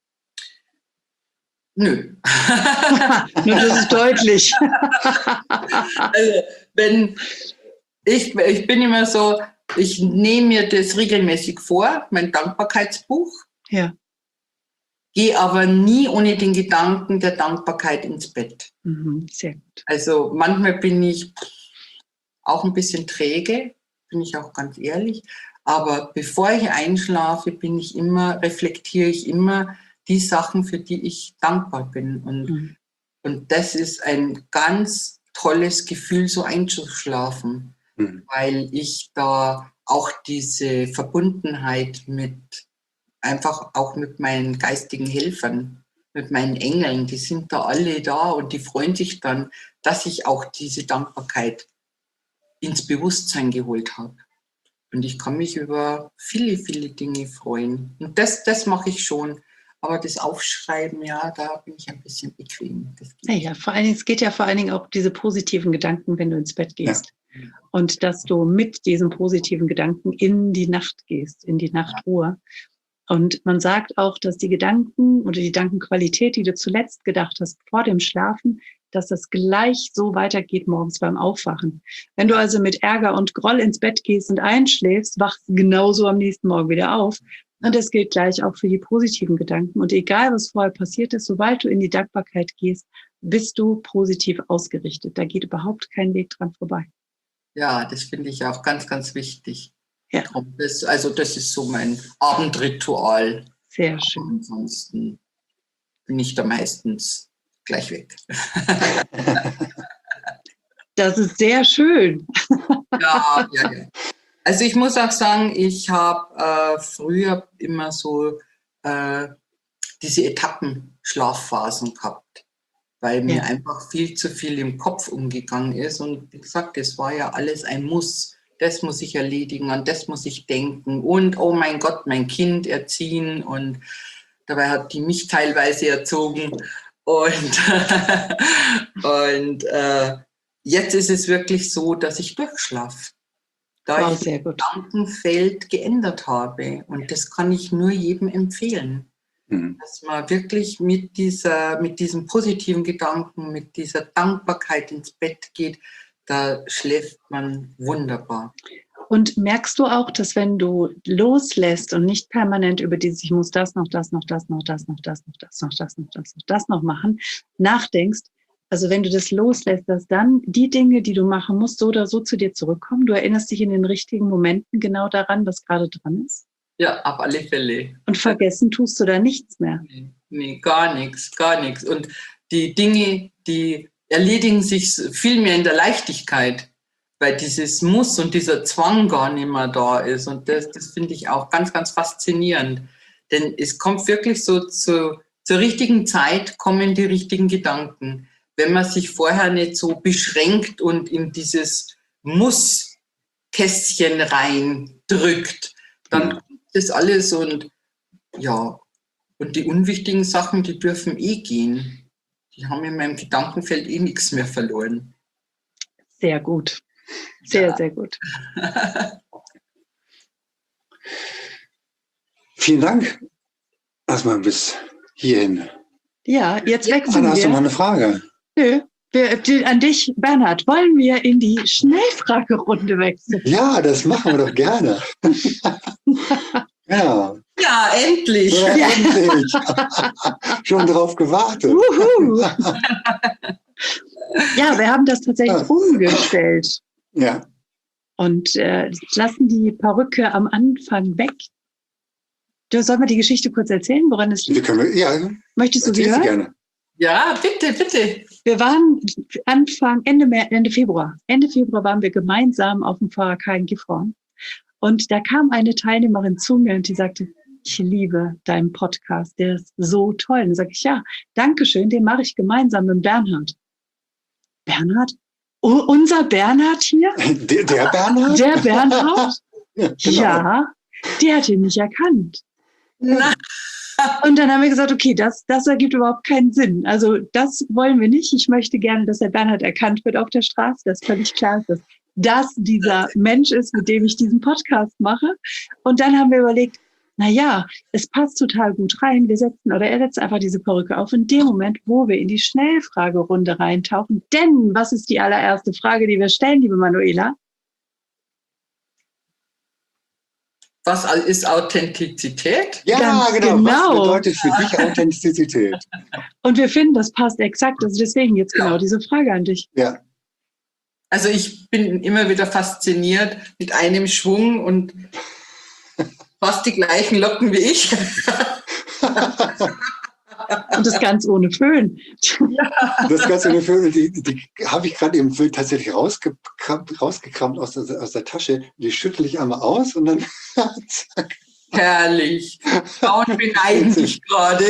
Nö. Nur das ist deutlich. Also, wenn ich, ich bin immer so, ich nehme mir das regelmäßig vor, mein Dankbarkeitsbuch, Ja. gehe aber nie ohne den Gedanken der Dankbarkeit ins Bett. Mhm, sehr gut. Also manchmal bin ich auch ein bisschen träge, bin ich auch ganz ehrlich. Aber bevor ich einschlafe, bin ich immer, reflektiere ich immer die Sachen, für die ich dankbar bin. Und, Mhm. und das ist ein ganz tolles Gefühl, so einzuschlafen, Mhm. weil ich da auch diese Verbundenheit mit, einfach auch mit meinen geistigen Helfern, mit meinen Engeln, die sind da alle da und die freuen sich dann, dass ich auch diese Dankbarkeit ins Bewusstsein geholt habe. Und ich kann mich über viele, viele Dinge freuen. Und das, das mache ich schon. Aber das Aufschreiben, ja, da bin ich ein bisschen bequem. Das geht Naja, vor allen Dingen, es geht ja vor allen Dingen auch diese positiven Gedanken, wenn du ins Bett gehst. Ja. Und dass du mit diesen positiven Gedanken in die Nacht gehst, in die Nachtruhe. Und man sagt auch, dass die Gedanken oder die Gedankenqualität, die du zuletzt gedacht hast vor dem Schlafen, dass das gleich so weitergeht morgens beim Aufwachen. Wenn du also mit Ärger und Groll ins Bett gehst und einschläfst, wachst du genauso am nächsten Morgen wieder auf. Und das gilt gleich auch für die positiven Gedanken. Und egal, was vorher passiert ist, sobald du in die Dankbarkeit gehst, bist du positiv ausgerichtet. Da geht überhaupt kein Weg dran vorbei. Ja, das finde ich auch ganz, ganz wichtig. Ja. Das, also das ist so mein Abendritual. Sehr schön. Ansonsten bin ich da meistens gleich weg. Das ist sehr schön. Ja, ja, ja. Also ich muss auch sagen, ich habe äh, früher immer so äh, diese Etappenschlafphasen gehabt, weil mir Ja. einfach viel zu viel im Kopf umgegangen ist. Und wie gesagt, das war ja alles ein Muss. das muss ich erledigen, an das muss ich denken und oh mein Gott, mein Kind erziehen und dabei hat die mich teilweise erzogen und, und äh, jetzt ist es wirklich so, dass ich durchschlafe, da Wow, ich sehr das gut. Gedankenfeld geändert habe und das kann ich nur jedem empfehlen. Dass man wirklich mit, dieser, mit diesem positiven Gedanken, mit dieser Dankbarkeit ins Bett geht, da schläft man wunderbar. Und merkst du auch, dass wenn du loslässt und nicht permanent über dieses, ich muss das noch, das noch, das noch, das noch, das noch, das noch, das noch, das noch, das noch machen, nachdenkst, also wenn du das loslässt, dass dann die Dinge, die du machen musst, so oder so zu dir zurückkommen, du erinnerst dich in den richtigen Momenten genau daran, was gerade dran ist? Ja, auf alle Fälle. Und vergessen tust du da nichts mehr. Nee, nee, gar nichts, gar nichts. Und die Dinge, die erledigen sich viel mehr in der Leichtigkeit, weil dieses Muss und dieser Zwang gar nicht mehr da ist. Und das, das finde ich auch ganz, ganz faszinierend. Denn es kommt wirklich so zu, zur richtigen Zeit, kommen die richtigen Gedanken. Wenn man sich vorher nicht so beschränkt und in dieses Muss-Kästchen reindrückt, dann das alles und ja, und die unwichtigen Sachen, die dürfen eh gehen. Die haben in meinem Gedankenfeld eh nichts mehr verloren. Sehr gut. Sehr, ja. sehr gut. Vielen Dank erstmal bis hierhin. Ja, jetzt wechseln Anna, hast wir. du noch eine Frage? Nö. Wir, die, an dich, Bernhard, wollen wir in die Schnellfragerunde wechseln? Ja, das machen wir doch gerne. Ja. Ja, endlich. Ja, endlich. Schon drauf gewartet. Wuhu. Ja, wir haben das tatsächlich Ja. umgestellt Ja. und äh, lassen die Perücke am Anfang weg. Du, sollen wir die Geschichte kurz erzählen, woran es Wir liegt? können, ja, Möchtest du sie erzähl sie hören? gerne. Ja, bitte, bitte. Wir waren Anfang, Ende, März, Ende Februar. Ende Februar waren wir gemeinsam auf dem V H K in Gifhorn. Und da kam eine Teilnehmerin zu mir und die sagte, ich liebe deinen Podcast, der ist so toll. Und dann sage ich, ja, danke schön, den mache ich gemeinsam mit Bernhard. Bernhard? Oh, unser Bernhard hier? Der, der Bernhard? Der Bernhard? Ja, genau. Ja, der hat ihn nicht erkannt. Na, Und dann haben wir gesagt, okay, das, das ergibt überhaupt keinen Sinn. Also das wollen wir nicht. Ich möchte gerne, dass der Bernhard erkannt wird auf der Straße, dass völlig klar ist, dass das dieser Mensch ist, mit dem ich diesen Podcast mache. Und dann haben wir überlegt, na ja, es passt total gut rein. Wir setzen, oder er setzt einfach diese Perücke auf in dem Moment, wo wir in die Schnellfragerunde reintauchen. Denn was ist die allererste Frage, die wir stellen, liebe Manuela? was ist Authentizität? Ja, Ganz genau. genau. Was bedeutet für dich Authentizität? Und wir finden, das passt exakt. Also deswegen jetzt genau diese Frage an dich. Ja. Also ich bin immer wieder fasziniert mit einem Schwung und fast die gleichen Locken wie ich. Und das ganz ohne Föhn. Das ganze Gefühl, die, die habe ich gerade im Film tatsächlich rausgekramt, rausgekramt aus, der, aus der Tasche. Die schüttel ich einmal aus und dann zack. Herrlich. Frauen beneiden dich gerade.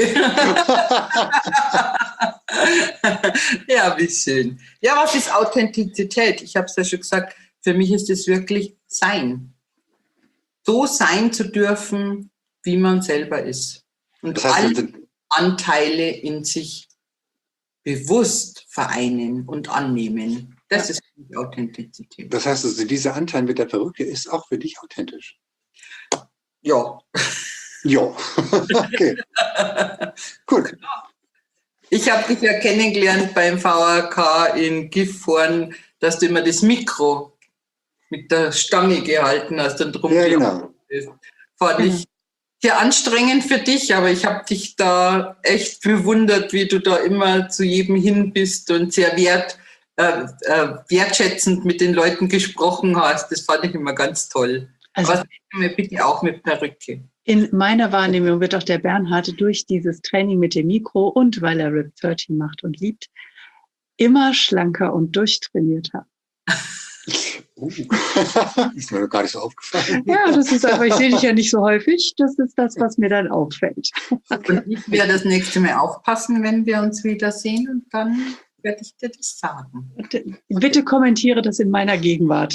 Ja, wie schön. Ja, was ist Authentizität? Ich habe es ja schon gesagt, für mich ist es wirklich Sein. So sein zu dürfen, wie man selber ist. Und Das heißt, alle Anteile in sich bewusst vereinen und annehmen. Das ist für mich Authentizität. das heißt also, dieser Anteil mit der Perücke ist auch für dich authentisch. Ja. Ja, okay. Gut. Ich habe dich ja kennengelernt beim V H K in Gifhorn, dass du immer das Mikro mit der Stange gehalten hast und drum Ja, genau. bist. Fand ich sehr anstrengend für dich, aber ich habe dich da echt bewundert, wie du da immer zu jedem hin bist und sehr wert, äh, äh, wertschätzend mit den Leuten gesprochen hast. Das fand ich immer ganz toll. Also aber mir bitte auch mit Perücke. in meiner Wahrnehmung wird auch der Bernhard durch dieses Training mit dem Mikro und weil er R I P dreizehn macht und liebt, immer schlanker und durchtrainierter. Uh, ist mir noch gar nicht so aufgefallen. Ja, das ist aber, ich sehe dich ja nicht so häufig. Das ist das, was mir dann auffällt. Und ich werde das nächste Mal aufpassen, wenn wir uns wiedersehen und dann werde ich dir das sagen. Bitte kommentiere das in meiner Gegenwart.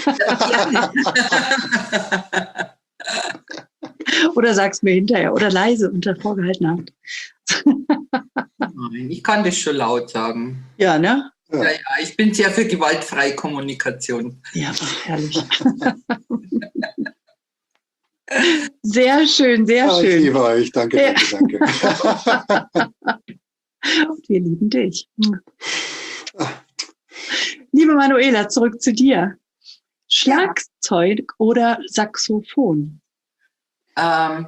Oder sag's mir hinterher oder leise unter vorgehaltener Hand. Nein, ich kann das schon laut sagen. Ja, ne? Ja, ja, ich bin sehr für gewaltfreie Kommunikation. Ja, ach, herrlich. Sehr schön, sehr oh, schön. Ich liebe euch, danke, Ja. danke, danke. Und wir lieben dich. Liebe Manuela, zurück zu dir. Schlagzeug oder Saxophon? Ähm,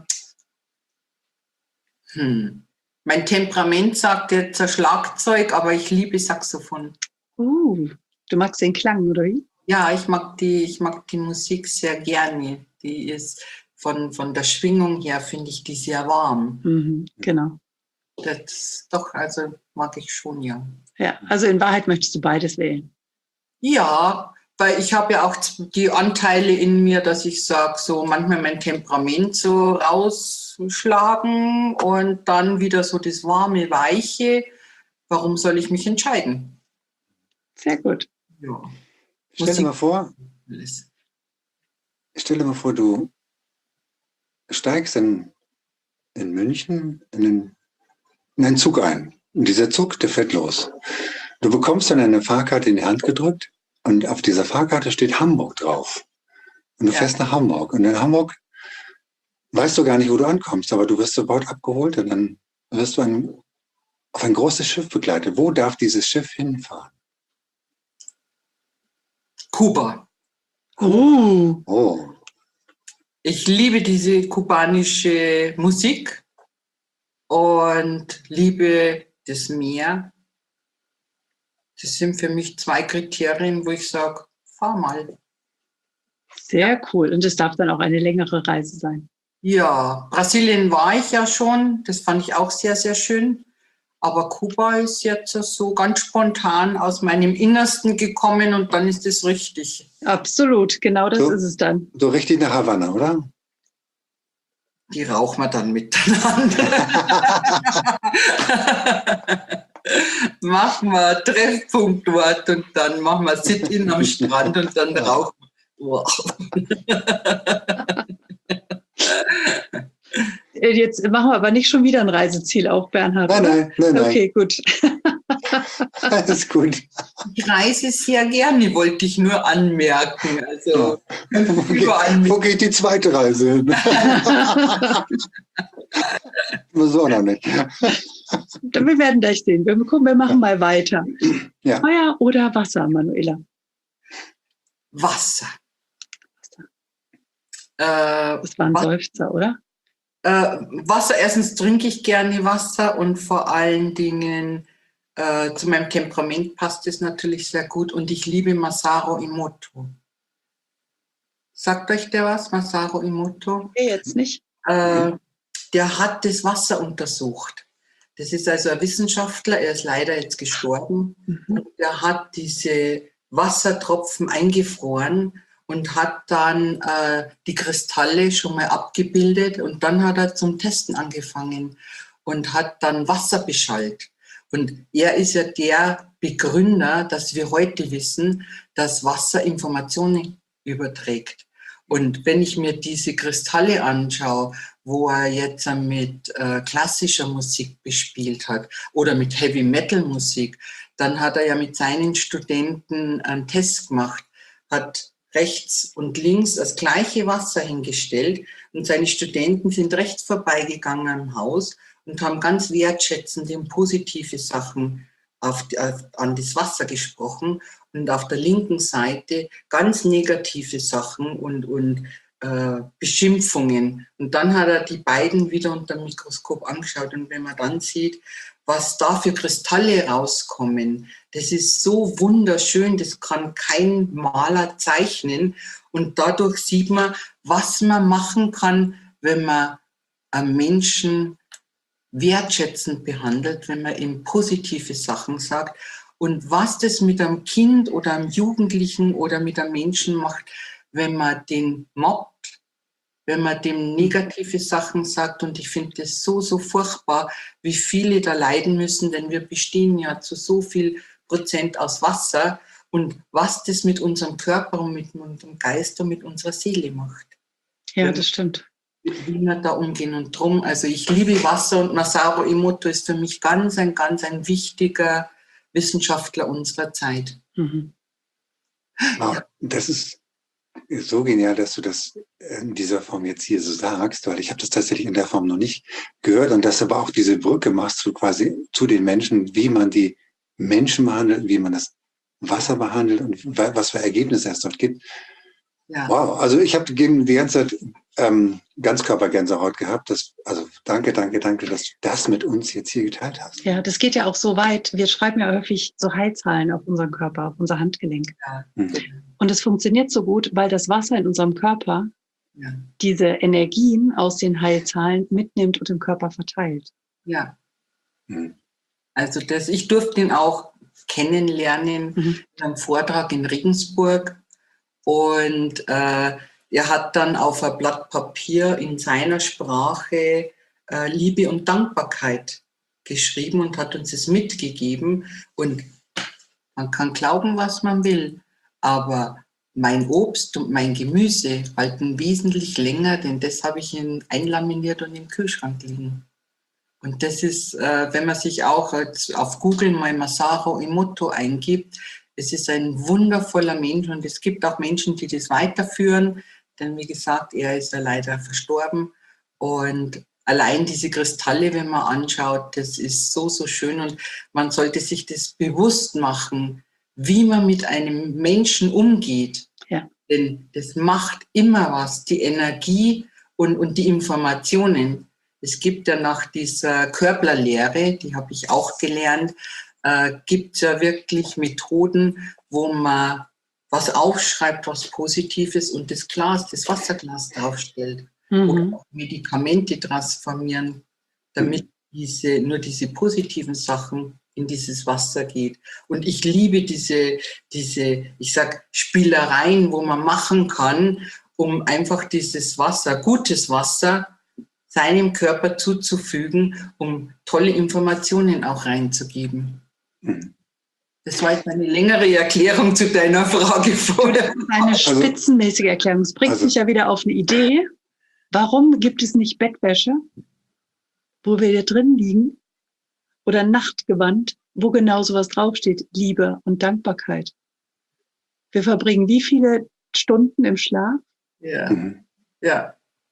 hm. Mein Temperament sagt jetzt ein Schlagzeug, aber ich liebe Saxophon. Uh, du magst den Klang, oder wie? Ja, ich mag die, ich mag die Musik sehr gerne. Die ist von, von der Schwingung her, finde ich die sehr warm. Mhm, genau. Das doch, also mag ich schon, ja. Ja, also in Wahrheit möchtest du beides wählen. Ja, weil ich habe ja auch die Anteile in mir, dass ich sage, so manchmal mein Temperament so rausschlagen und dann wieder so das warme, weiche. Warum soll ich mich entscheiden? Sehr gut. Ja. Stell dir mal vor, Alles. stell dir mal vor, du steigst in, in München in einen, in einen Zug ein. Und dieser Zug, der fährt los. Du bekommst dann eine Fahrkarte in die Hand gedrückt und auf dieser Fahrkarte steht Hamburg drauf. Und du Ja. fährst nach Hamburg. Und in Hamburg weißt du gar nicht, wo du ankommst, aber du wirst sofort abgeholt und dann wirst du ein, auf ein großes Schiff begleitet. Wo darf dieses Schiff hinfahren? Kuba. Uh, Oh, Ich liebe diese kubanische Musik und liebe das Meer. Das sind für mich zwei Kriterien, wo ich sage, fahr mal. sehr cool. Und es darf dann auch eine längere Reise sein. Ja, Brasilien war ich ja schon, das fand ich auch sehr, sehr schön. Aber Kuba ist jetzt so ganz spontan aus meinem Innersten gekommen und dann ist es richtig. Absolut, genau das So. ist es dann. so richtig nach Havanna, oder? Die rauchen wir dann miteinander. Machen wir Treffpunkt dort und dann machen wir Sit-in am Strand und dann rauchen wir. Wow. Jetzt machen wir aber nicht schon wieder ein Reiseziel auf, Bernhard. Nein, oder? nein, nein, nein. Okay, gut. Alles gut. Ich reise sehr gerne, wollte ich nur anmerken. Also Wo überall geht, wo mit. geht die zweite Reise hin? So auch noch nicht. Wir werden gleich sehen. Wir, gucken, wir machen mal weiter. Ja. Feuer oder Wasser, Manuela? Wasser. Äh, Das war ein Was- Seufzer, oder? Äh, Wasser, erstens trinke ich gerne Wasser und vor allen Dingen äh, zu meinem Temperament passt es natürlich sehr gut und ich liebe Masaru Emoto. Sagt euch der was, Masaru Emoto? Nee, jetzt nicht. Äh, der hat das Wasser untersucht. Das ist also ein Wissenschaftler, er ist leider jetzt gestorben. Mhm. Und der hat diese Wassertropfen eingefroren und hat dann äh, die Kristalle schon mal abgebildet und dann hat er zum Testen angefangen und hat dann Wasser beschallt. Und er ist ja der Begründer, dass wir heute wissen, dass Wasser Informationen überträgt. Und wenn ich mir diese Kristalle anschaue, wo er jetzt mit äh, klassischer Musik bespielt hat oder mit Heavy Metal Musik, dann hat er ja mit seinen Studenten einen Test gemacht, hat rechts und links das gleiche Wasser hingestellt und seine Studenten sind rechts vorbeigegangen am Haus und haben ganz wertschätzend und positive Sachen auf, auf, an das Wasser gesprochen und auf der linken Seite ganz negative Sachen und, und äh, Beschimpfungen. Und dann hat er die beiden wieder unter dem Mikroskop angeschaut und wenn man dann sieht, was da für Kristalle rauskommen, das ist so wunderschön, das kann kein Maler zeichnen. Und dadurch sieht man, was man machen kann, wenn man einen Menschen wertschätzend behandelt, wenn man ihm positive Sachen sagt. Und was das mit einem Kind oder einem Jugendlichen oder mit einem Menschen macht, wenn man den mobbt wenn man dem negative Sachen sagt. Und ich finde das so, so furchtbar, wie viele da leiden müssen, denn wir bestehen ja zu so viel Prozent aus Wasser. Und was das mit unserem Körper und mit unserem Geist und mit unserer Seele macht. Ja, das stimmt. Wie wir da umgehen. Und drum, also ich liebe Wasser und Masaru Emoto ist für mich ganz ein, ganz ein wichtiger Wissenschaftler unserer Zeit. Mhm. Wow, ja. Das ist so genial, dass du das in dieser Form jetzt hier so sagst, weil ich habe das tatsächlich in der Form noch nicht gehört und dass du aber auch diese Brücke machst zu quasi zu den Menschen, wie man die Menschen behandelt, wie man das Wasser behandelt und was für Ergebnisse es dort gibt. Ja. Wow, also ich habe die ganze Zeit ähm, Ganzkörpergänsehaut gehabt. Das, also danke, danke, danke, dass du das mit uns jetzt hier geteilt hast. Ja, das geht ja auch so weit. Wir schreiben ja häufig so Heilzahlen auf unseren Körper, auf unser Handgelenk. Ja. Mhm. Und es funktioniert so gut, weil das Wasser in unserem Körper ja. diese Energien aus den Heilzahlen mitnimmt und im Körper verteilt. Ja. Mhm. Also das, ich durfte ihn auch kennenlernen mhm. in einem Vortrag in Regensburg. Und äh, er hat dann auf ein Blatt Papier in seiner Sprache äh, Liebe und Dankbarkeit geschrieben und hat uns das mitgegeben. Und man kann glauben, was man will, aber mein Obst und mein Gemüse halten wesentlich länger, denn das habe ich in, einlaminiert und im Kühlschrank liegen. Und das ist, äh, wenn man sich auch auf Google mal Masaru Emoto eingibt, es ist ein wundervoller Mensch und es gibt auch Menschen, die das weiterführen, denn wie gesagt, er ist ja leider verstorben und allein diese Kristalle, wenn man anschaut, das ist so, so schön und man sollte sich das bewusst machen, wie man mit einem Menschen umgeht, ja. Denn das macht immer was, die Energie und, und die Informationen. Es gibt ja nach dieser Körperlehre, die habe ich auch gelernt, äh, gibt es ja wirklich Methoden, wo man was aufschreibt, was Positives und das Glas, das Wasserglas draufstellt. Mhm. Oder auch Medikamente transformieren, damit mhm. diese, nur diese positiven Sachen in dieses Wasser geht. Und ich liebe diese, diese, ich sag, Spielereien, wo man machen kann, um einfach dieses Wasser, gutes Wasser, seinem Körper zuzufügen, um tolle Informationen auch reinzugeben. Mhm. Das war jetzt eine längere Erklärung zu deiner Frage vorher. Eine spitzenmäßige Erklärung. Es bringt also, mich ja wieder auf eine Idee. Warum gibt es nicht Bettwäsche, wo wir hier drin liegen, oder Nachtgewand, wo genau sowas draufsteht? Liebe und Dankbarkeit. Wir verbringen wie viele Stunden im Schlaf? Ja, mhm. ja.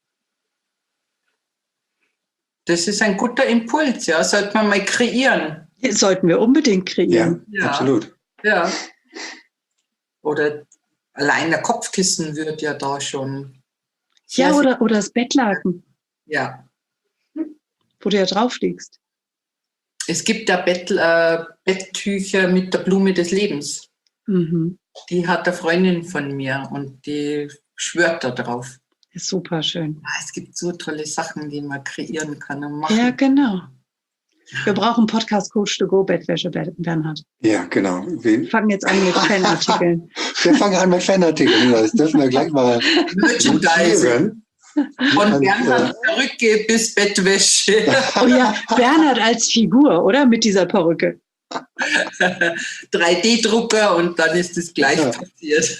Das ist ein guter Impuls, ja. Sollte man mal kreieren. Das sollten wir unbedingt kreieren. Ja, ja, absolut. Ja. Oder allein der Kopfkissen wird ja da schon. Ja, oder, oder das Bettlaken. Ja. Wo du ja drauf liegst. Es gibt ja Bett, äh, Betttücher mit der Blume des Lebens. Mhm. Die hat eine Freundin von mir und die schwört da drauf. Ist super schön. Ja, es gibt so tolle Sachen, die man kreieren kann und machen. Ja, genau. Wir brauchen Podcast-Coach to go, Bettwäsche, Bernhard. Ja, genau. Wen? Wir fangen jetzt an mit Fanartikeln. Wir fangen an mit Fanartikeln. Das dürfen wir gleich mal notieren. Von Bernhard Perücke bis Bettwäsche. Oh ja, Bernhard als Figur, oder? Mit dieser Perücke. drei D Drucker und dann ist es gleich ja. passiert.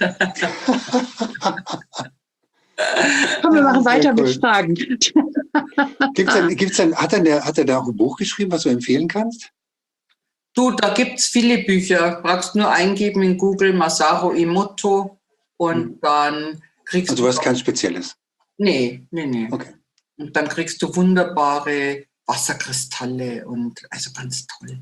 Komm, wir machen weiter cool. mit Fragen. Gibt's denn, gibt's denn, hat, er der, hat er da auch ein Buch geschrieben, was du empfehlen kannst? Du, da gibt es viele Bücher. Brauchst nur eingeben in Google Masaru Emoto und hm. dann kriegst also, du... Also du hast kein spezielles? Nee, nee, nee. Okay. Und dann kriegst du wunderbare Wasserkristalle und also ganz toll.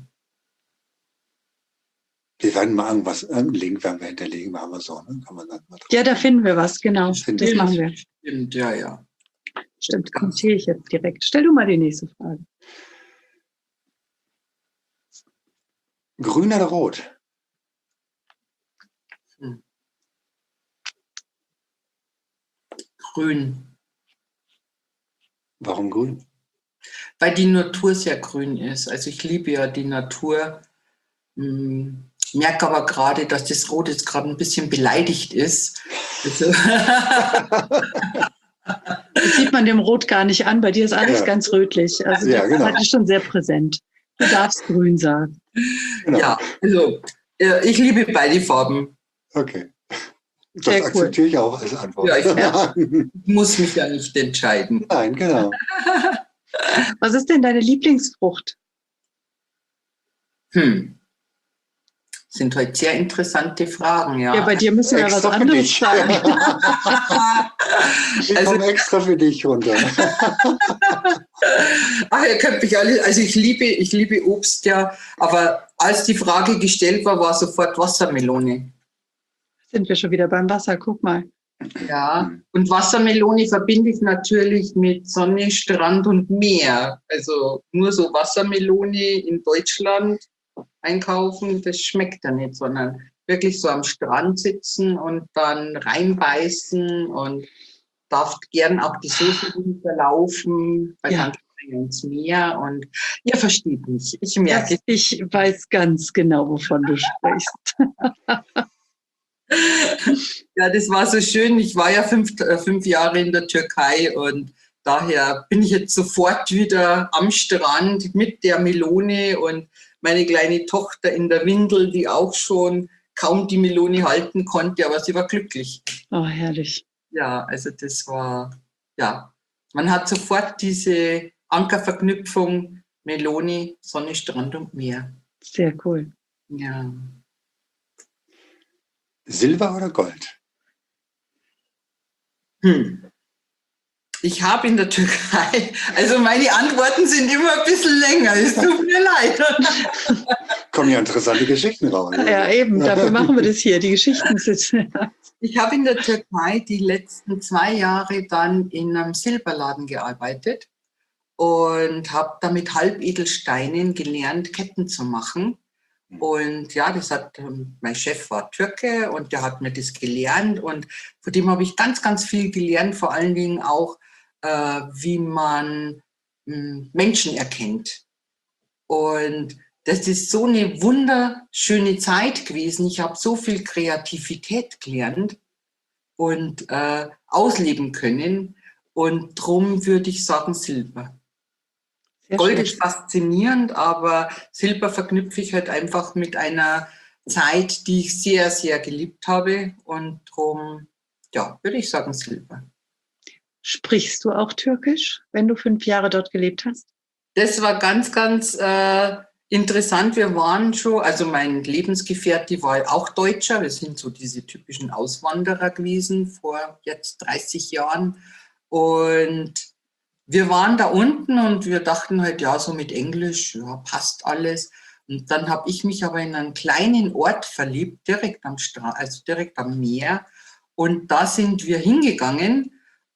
Wir werden mal irgendwas, irgendeinen Link werden wir hinterlegen bei Amazon. Ne? Kann man dann mal ja, da finden wir was, genau. Das, das machen wir. Stimmt, ja, ja. Stimmt, kommentiere ich jetzt direkt. Stell du mal die nächste Frage. Grün oder rot? Hm. Grün. Warum grün? Weil die Natur sehr grün ist. Also ich liebe ja die Natur. Hm. Ich merke aber gerade, dass das Rot jetzt gerade ein bisschen beleidigt ist. Also Das sieht man dem Rot gar nicht an. Bei dir ist alles Ja. ganz rötlich. Also Ja, das genau. hatte ich schon sehr präsent. Du darfst grün sagen. Genau. Ja, also äh, ich liebe beide Farben. Okay. Das Sehr cool. akzeptiere ich auch als Antwort. Ja, ich- Ich muss mich ja nicht entscheiden. Nein, genau. Was ist denn deine Lieblingsfrucht? Hm. Sind heute sehr interessante Fragen, ja. Ja, bei dir müssen wir ja was Extra für anderes dich. sagen. Ich Also- komme extra für dich runter. Ach, ihr könnt mich alle, also ich liebe, ich liebe Obst, ja, aber als die Frage gestellt war, war sofort Wassermelone. Sind wir schon wieder beim Wasser, guck mal. Ja, und Wassermelone verbinde ich natürlich mit Sonne, Strand und Meer. Also nur so Wassermelone in Deutschland einkaufen, das schmeckt ja nicht, sondern wirklich so am Strand sitzen und dann reinbeißen und darf gern auch die Soße runterlaufen, weil Ja. dann gehen wir ins Meer und ihr versteht mich. Ich merke, Das, ich weiß ganz genau, wovon du sprichst. ja, das war so schön. Ich war ja fünf, äh, fünf Jahre in der Türkei und daher bin ich jetzt sofort wieder am Strand mit der Melone und meine kleine Tochter in der Windel, die auch schon kaum die Melone halten konnte, aber sie war glücklich. Oh, herrlich. Ja, also das war, ja, man hat sofort diese Ankerverknüpfung Melone, Sonne, Strand und Meer. Sehr cool. Ja. Silber oder Gold? Hm. Ich habe in der Türkei, also meine Antworten sind immer ein bisschen länger, es tut mir leid. Kommen ja interessante Geschichten raus. Ja, eben, dafür machen wir das hier, die Geschichten sitzen. Ich habe in der Türkei die letzten zwei Jahre dann in einem Silberladen gearbeitet und habe da mit Halbedelsteinen gelernt, Ketten zu machen. Und ja, das hat, mein Chef war Türke und der hat mir das gelernt und von dem habe ich ganz, ganz viel gelernt, vor allen Dingen auch, äh, wie man mh, Menschen erkennt. Und das ist so eine wunderschöne Zeit gewesen. Ich habe so viel Kreativität gelernt und äh, ausleben können. Und darum würde ich sagen Silber. Sehr Gold schön. ist faszinierend, aber Silber verknüpfe ich halt einfach mit einer Zeit, die ich sehr, sehr geliebt habe. Und darum, ja, würde ich sagen Silber. Sprichst du auch Türkisch, wenn du fünf Jahre dort gelebt hast? Das war ganz, ganz äh, interessant. Wir waren schon, also mein Lebensgefährte war auch Deutscher. Wir sind so diese typischen Auswanderer gewesen vor jetzt dreißig Jahren. Und wir waren da unten und wir dachten halt, ja, so mit Englisch, ja, passt alles. Und dann habe ich mich aber in einen kleinen Ort verliebt, direkt am Stra- also direkt am Meer. Und da sind wir hingegangen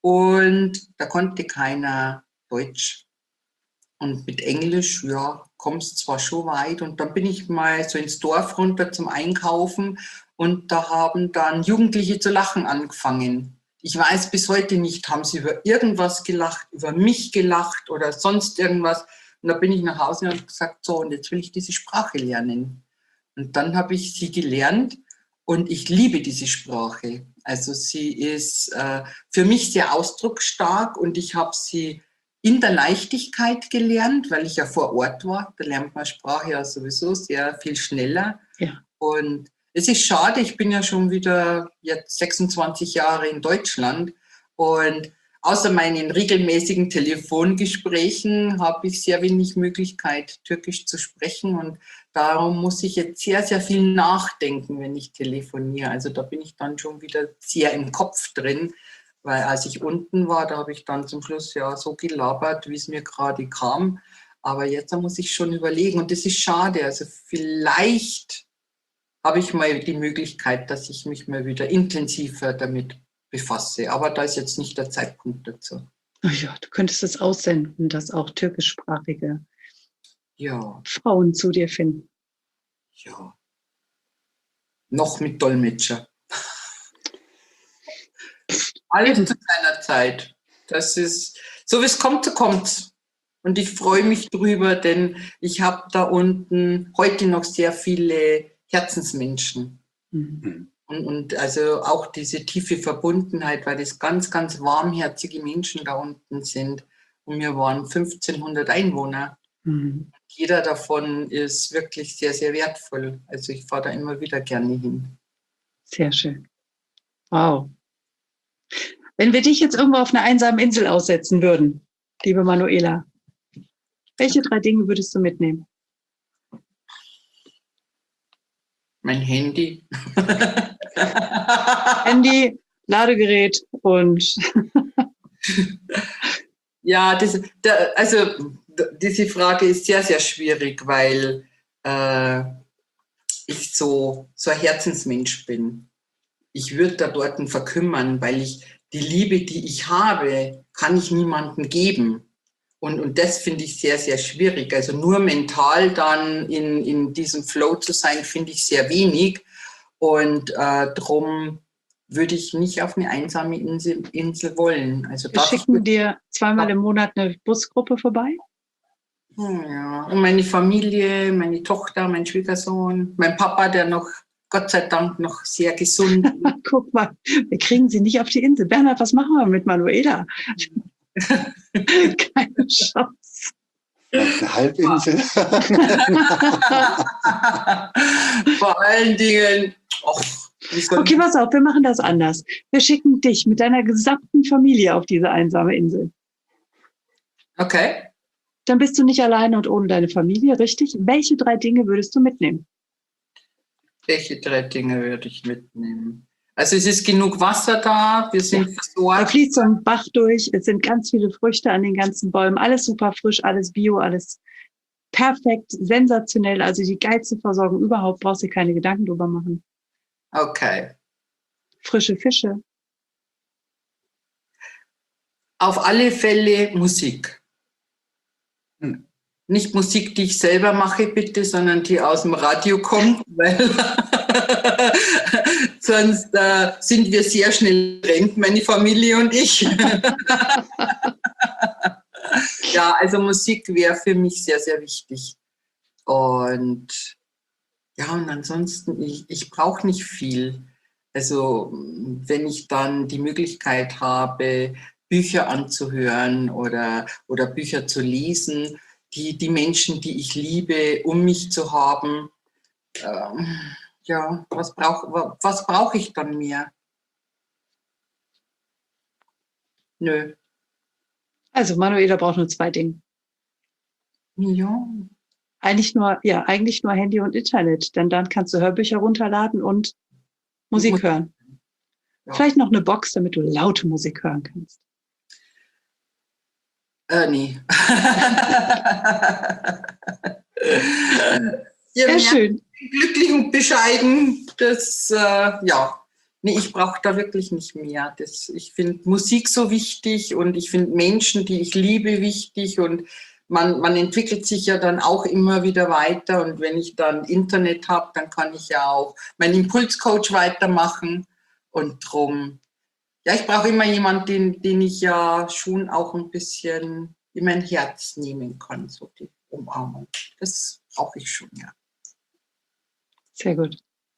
und da konnte keiner Deutsch. Und mit Englisch, ja, kommst zwar schon weit. Und dann bin ich mal so ins Dorf runter zum Einkaufen und da haben dann Jugendliche zu lachen angefangen. Ich weiß bis heute nicht, haben sie über irgendwas gelacht, über mich gelacht oder sonst irgendwas. Und da bin ich nach Hause und habe gesagt, so, und jetzt will ich diese Sprache lernen. Und dann habe ich sie gelernt und ich liebe diese Sprache. Also sie ist äh, für mich sehr ausdrucksstark und ich habe sie in der Leichtigkeit gelernt, weil ich ja vor Ort war. Da lernt man Sprache ja sowieso sehr viel schneller. Ja. Und es ist schade, ich bin ja schon wieder jetzt sechsundzwanzig Jahre in Deutschland und außer meinen regelmäßigen Telefongesprächen habe ich sehr wenig Möglichkeit, Türkisch zu sprechen und darum muss ich jetzt sehr, sehr viel nachdenken, wenn ich telefoniere. Also da bin ich dann schon wieder sehr im Kopf drin, weil als ich unten war, da habe ich dann zum Schluss ja so gelabert, wie es mir gerade kam. Aber jetzt da muss ich schon überlegen und das ist schade. Also vielleicht habe ich mal die Möglichkeit, dass ich mich mal wieder intensiver damit befasse. Aber da ist jetzt nicht der Zeitpunkt dazu. Oh ja, du könntest es aussenden, dass auch türkischsprachige Ja, Frauen zu dir finden. ja. Noch mit Dolmetscher. Alles zu seiner Zeit. Das ist, so wie es kommt, so kommt's. Und ich freue mich drüber, denn ich habe da unten heute noch sehr viele Herzensmenschen. Mhm. Und, und also auch diese tiefe Verbundenheit, weil das ganz, ganz warmherzige Menschen da unten sind. Und wir waren fünfzehnhundert Einwohner. Mhm. Jeder davon ist wirklich sehr, sehr wertvoll. Also ich fahre da immer wieder gerne hin. Sehr schön. Wow. Wenn wir dich jetzt irgendwo auf einer einsamen Insel aussetzen würden, liebe Manuela, welche drei Dinge würdest du mitnehmen? Mein Handy. Handy, Ladegerät und Ja, das, da, also diese Frage ist sehr, sehr schwierig, weil äh, ich so, so ein Herzensmensch bin. Ich würde da dort verkümmern, weil ich die Liebe, die ich habe, kann ich niemandem geben. Und, und das finde ich sehr, sehr schwierig. Also nur mental dann in, in diesem Flow zu sein, finde ich sehr wenig. Und äh, darum würde ich nicht auf eine einsame Insel, Insel wollen. Also wir schicken ich, dir zweimal im Monat eine Busgruppe vorbei. Ja, und meine Familie, meine Tochter, mein Schwiegersohn, mein Papa, der noch, Gott sei Dank, noch sehr gesund ist. Guck mal, wir kriegen sie nicht auf die Insel. Bernhard, was machen wir mit Manuela? Keine Chance. Eine Halbinsel. Vor allen Dingen, och, okay, pass auf, wir machen das anders. Wir schicken dich mit deiner gesamten Familie auf diese einsame Insel. Okay. Dann bist du nicht alleine und ohne deine Familie, richtig? Welche drei Dinge würdest du mitnehmen? Welche drei Dinge würde ich mitnehmen? Also es ist genug Wasser da, wir sind Ja. versorgt. Da fließt so ein Bach durch, es sind ganz viele Früchte an den ganzen Bäumen, alles super frisch, alles bio, alles perfekt, sensationell, also die geilste Versorgung überhaupt, brauchst du dir keine Gedanken drüber machen. Okay. Frische Fische. Auf alle Fälle Musik. Hm. Nicht Musik, die ich selber mache, bitte, sondern die aus dem Radio kommt, weil sonst äh, sind wir sehr schnell getrennt, meine Familie und ich. Ja, also Musik wäre für mich sehr, sehr wichtig. Und ja, und ansonsten, ich, ich brauche nicht viel. Also wenn ich dann die Möglichkeit habe, Bücher anzuhören oder, oder Bücher zu lesen, die, die Menschen, die ich liebe, um mich zu haben, ähm, ja, was brauche was brauch ich dann mehr? Nö. Also Manuela braucht nur zwei Dinge. Ja. Eigentlich nur, ja, eigentlich nur Handy und Internet, denn dann kannst du Hörbücher runterladen und Musik Musik. hören. Ja. Vielleicht noch eine Box, damit du laute Musik hören kannst. Äh, nee. Sehr schön. Glücklich und bescheiden, das, äh, ja. Nee, ich brauche da wirklich nicht mehr. Das, ich finde Musik so wichtig und ich finde Menschen, die ich liebe, wichtig und man, man entwickelt sich ja dann auch immer wieder weiter und wenn ich dann Internet habe, dann kann ich ja auch meinen Impulscoach weitermachen und drum, ja, ich brauche immer jemanden, den, den ich ja schon auch ein bisschen in mein Herz nehmen kann, so die Umarmung. Das brauche ich schon, ja. Sehr gut.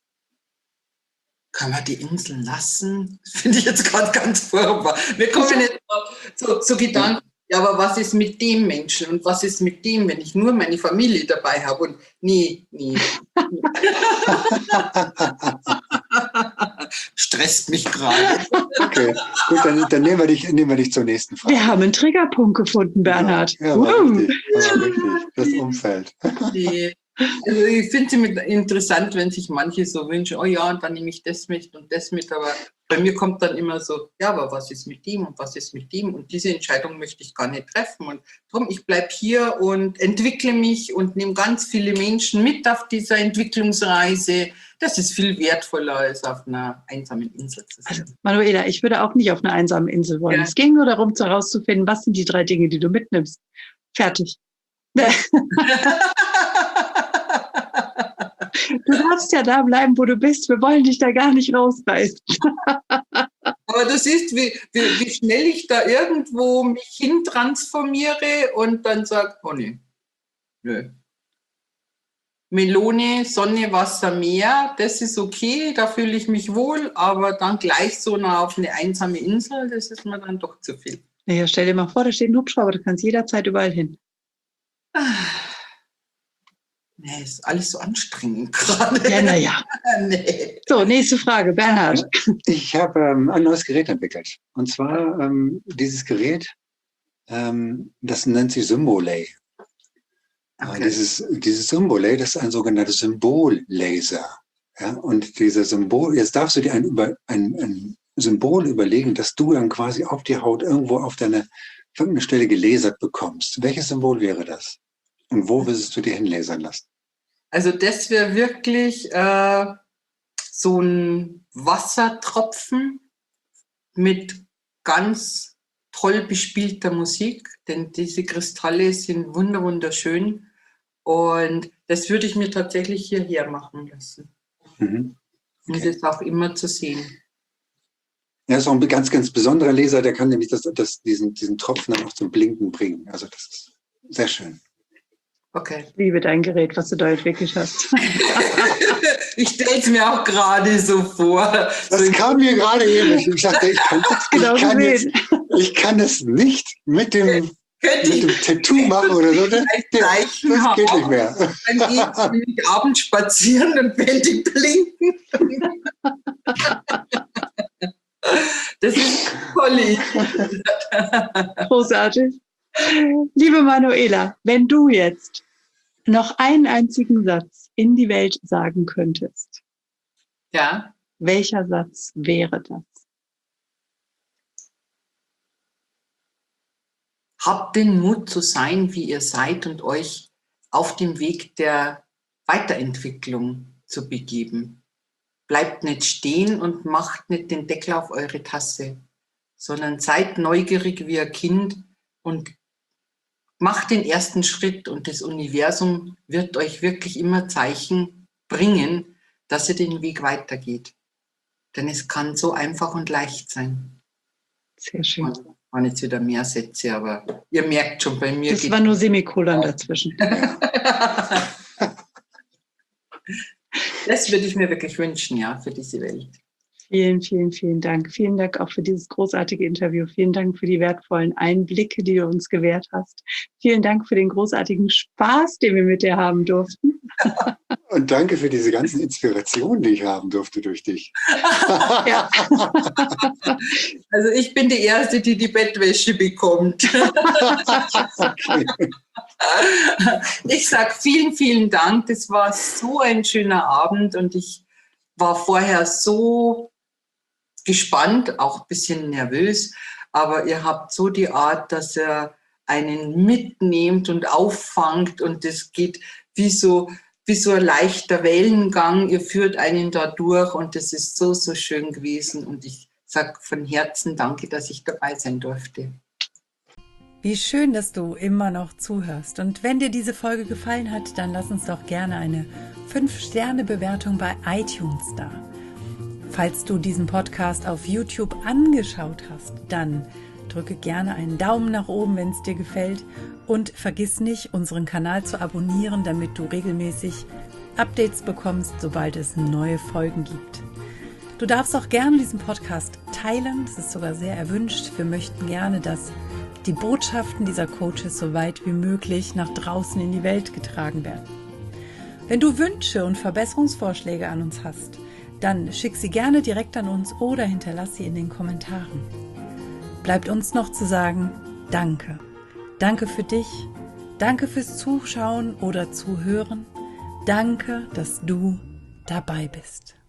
Kann man die Inseln lassen? Das finde ich jetzt gerade ganz furchtbar. Wir kommen jetzt zu, zu Gedanken, ja, aber was ist mit dem Menschen und was ist mit dem, wenn ich nur meine Familie dabei habe? Und nee, nee. Stresst mich gerade. Okay, gut, dann, dann nehmen, wir dich, nehmen wir dich zur nächsten Frage. Wir haben einen Triggerpunkt gefunden, Bernhard. Ja, ja, war uh. richtig, war richtig. Das Umfeld. Nee. Also ich finde es interessant, wenn sich manche so wünschen, oh ja, und dann nehme ich das mit und das mit, aber bei mir kommt dann immer so, ja, aber was ist mit dem und was ist mit dem und diese Entscheidung möchte ich gar nicht treffen und darum, ich bleibe hier und entwickle mich und nehme ganz viele Menschen mit auf dieser Entwicklungsreise. Das ist viel wertvoller, als auf einer einsamen Insel zu sein. Also, Manuela, ich würde auch nicht auf einer einsamen Insel wollen. Ja. Es ging nur darum, herauszufinden, was sind die drei Dinge, die du mitnimmst. Fertig. Du darfst ja da bleiben, wo du bist. Wir wollen dich da gar nicht rausreißen. Aber du siehst, wie, wie, wie schnell ich da irgendwo mich hin transformiere und dann sage, oh nee, nö. Melone, Sonne, Wasser, Meer, das ist okay, da fühle ich mich wohl, aber dann gleich so nah auf eine einsame Insel, das ist mir dann doch zu viel. Naja, stell dir mal vor, da steht ein Hubschrauber, du kannst jederzeit überall hin. Nee, ist alles so anstrengend gerade. Ja, naja. Nee. So, nächste Frage, Bernhard. Ich habe ähm, ein neues Gerät entwickelt. Und zwar ähm, dieses Gerät, ähm, das nennt sich Symbolay. Okay. Dieses, dieses Symbolay, das ist ein sogenannter Symbollaser. Ja, und dieser Symbol, jetzt darfst du dir ein, ein, ein Symbol überlegen, dass du dann quasi auf die Haut irgendwo auf deine irgendeine Stelle gelasert bekommst. Welches Symbol wäre das? Und wo würdest du dir hinlasern lassen? Also das wäre wirklich äh, so ein Wassertropfen mit ganz toll bespielter Musik, denn diese Kristalle sind wunderschön. Und das würde ich mir tatsächlich hierher machen lassen. Mhm. Okay. Und das ist auch immer zu sehen. Ja, ist auch ein ganz, ganz besonderer Laser, der kann nämlich das, das, diesen, diesen Tropfen dann auch zum Blinken bringen. Also das ist sehr schön. Okay. Ich liebe dein Gerät, was du da entwickelt hast. Ich stelle es mir auch gerade so vor. Das so kam mir gerade eben. Ich dachte, ich kann, Genau ich, kann gesehen. jetzt, ich kann es nicht mit dem, Könnte mit dem ich Tattoo machen oder so. Das, ein Zeichen das geht nicht haben, mehr. dann gehe ich nämlich abends spazieren und wenn die blinken. Das ist toll. Großartig. Liebe Manuela, wenn du jetzt noch einen einzigen Satz in die Welt sagen könntest, Ja. welcher Satz wäre das? Habt den Mut zu sein, wie ihr seid und euch auf dem Weg der Weiterentwicklung zu begeben. Bleibt nicht stehen und macht nicht den Deckel auf eure Tasse, sondern seid neugierig wie ein Kind und macht den ersten Schritt und das Universum wird euch wirklich immer Zeichen bringen, dass ihr den Weg weitergeht. Denn es kann so einfach und leicht sein. Sehr schön. Waren jetzt wieder mehr Sätze, aber ihr merkt schon, bei mir Das geht war nur Semikolon dazwischen. Das würde ich mir wirklich wünschen, ja, für diese Welt. Vielen, vielen, vielen Dank. Vielen Dank auch für dieses großartige Interview. Vielen Dank für die wertvollen Einblicke, die du uns gewährt hast. Vielen Dank für den großartigen Spaß, den wir mit dir haben durften. Und danke für diese ganzen Inspirationen, die ich haben durfte durch dich. Ja. Also ich bin die Erste, die die Bettwäsche bekommt. Okay. Ich sage vielen, vielen Dank. Das war so ein schöner Abend und ich war vorher so gespannt, auch ein bisschen nervös, aber ihr habt so die Art, dass ihr einen mitnehmt und auffangt und das geht wie so, wie so ein leichter Wellengang. Ihr führt einen da durch und das ist so, so schön gewesen und ich sage von Herzen danke, dass ich dabei sein durfte. Wie schön, dass du immer noch zuhörst. Und wenn dir diese Folge gefallen hat, dann lass uns doch gerne eine fünf Sterne Bewertung bei iTunes da. Falls du diesen Podcast auf YouTube angeschaut hast, dann drücke gerne einen Daumen nach oben, wenn es dir gefällt. Und vergiss nicht, unseren Kanal zu abonnieren, damit du regelmäßig Updates bekommst, sobald es neue Folgen gibt. Du darfst auch gerne diesen Podcast teilen. Das ist sogar sehr erwünscht. Wir möchten gerne, dass die Botschaften dieser Coaches so weit wie möglich nach draußen in die Welt getragen werden. Wenn du Wünsche und Verbesserungsvorschläge an uns hast, dann schick sie gerne direkt an uns oder hinterlass sie in den Kommentaren. Bleibt uns noch zu sagen, danke. Danke für dich, danke fürs Zuschauen oder Zuhören. Danke, dass du dabei bist.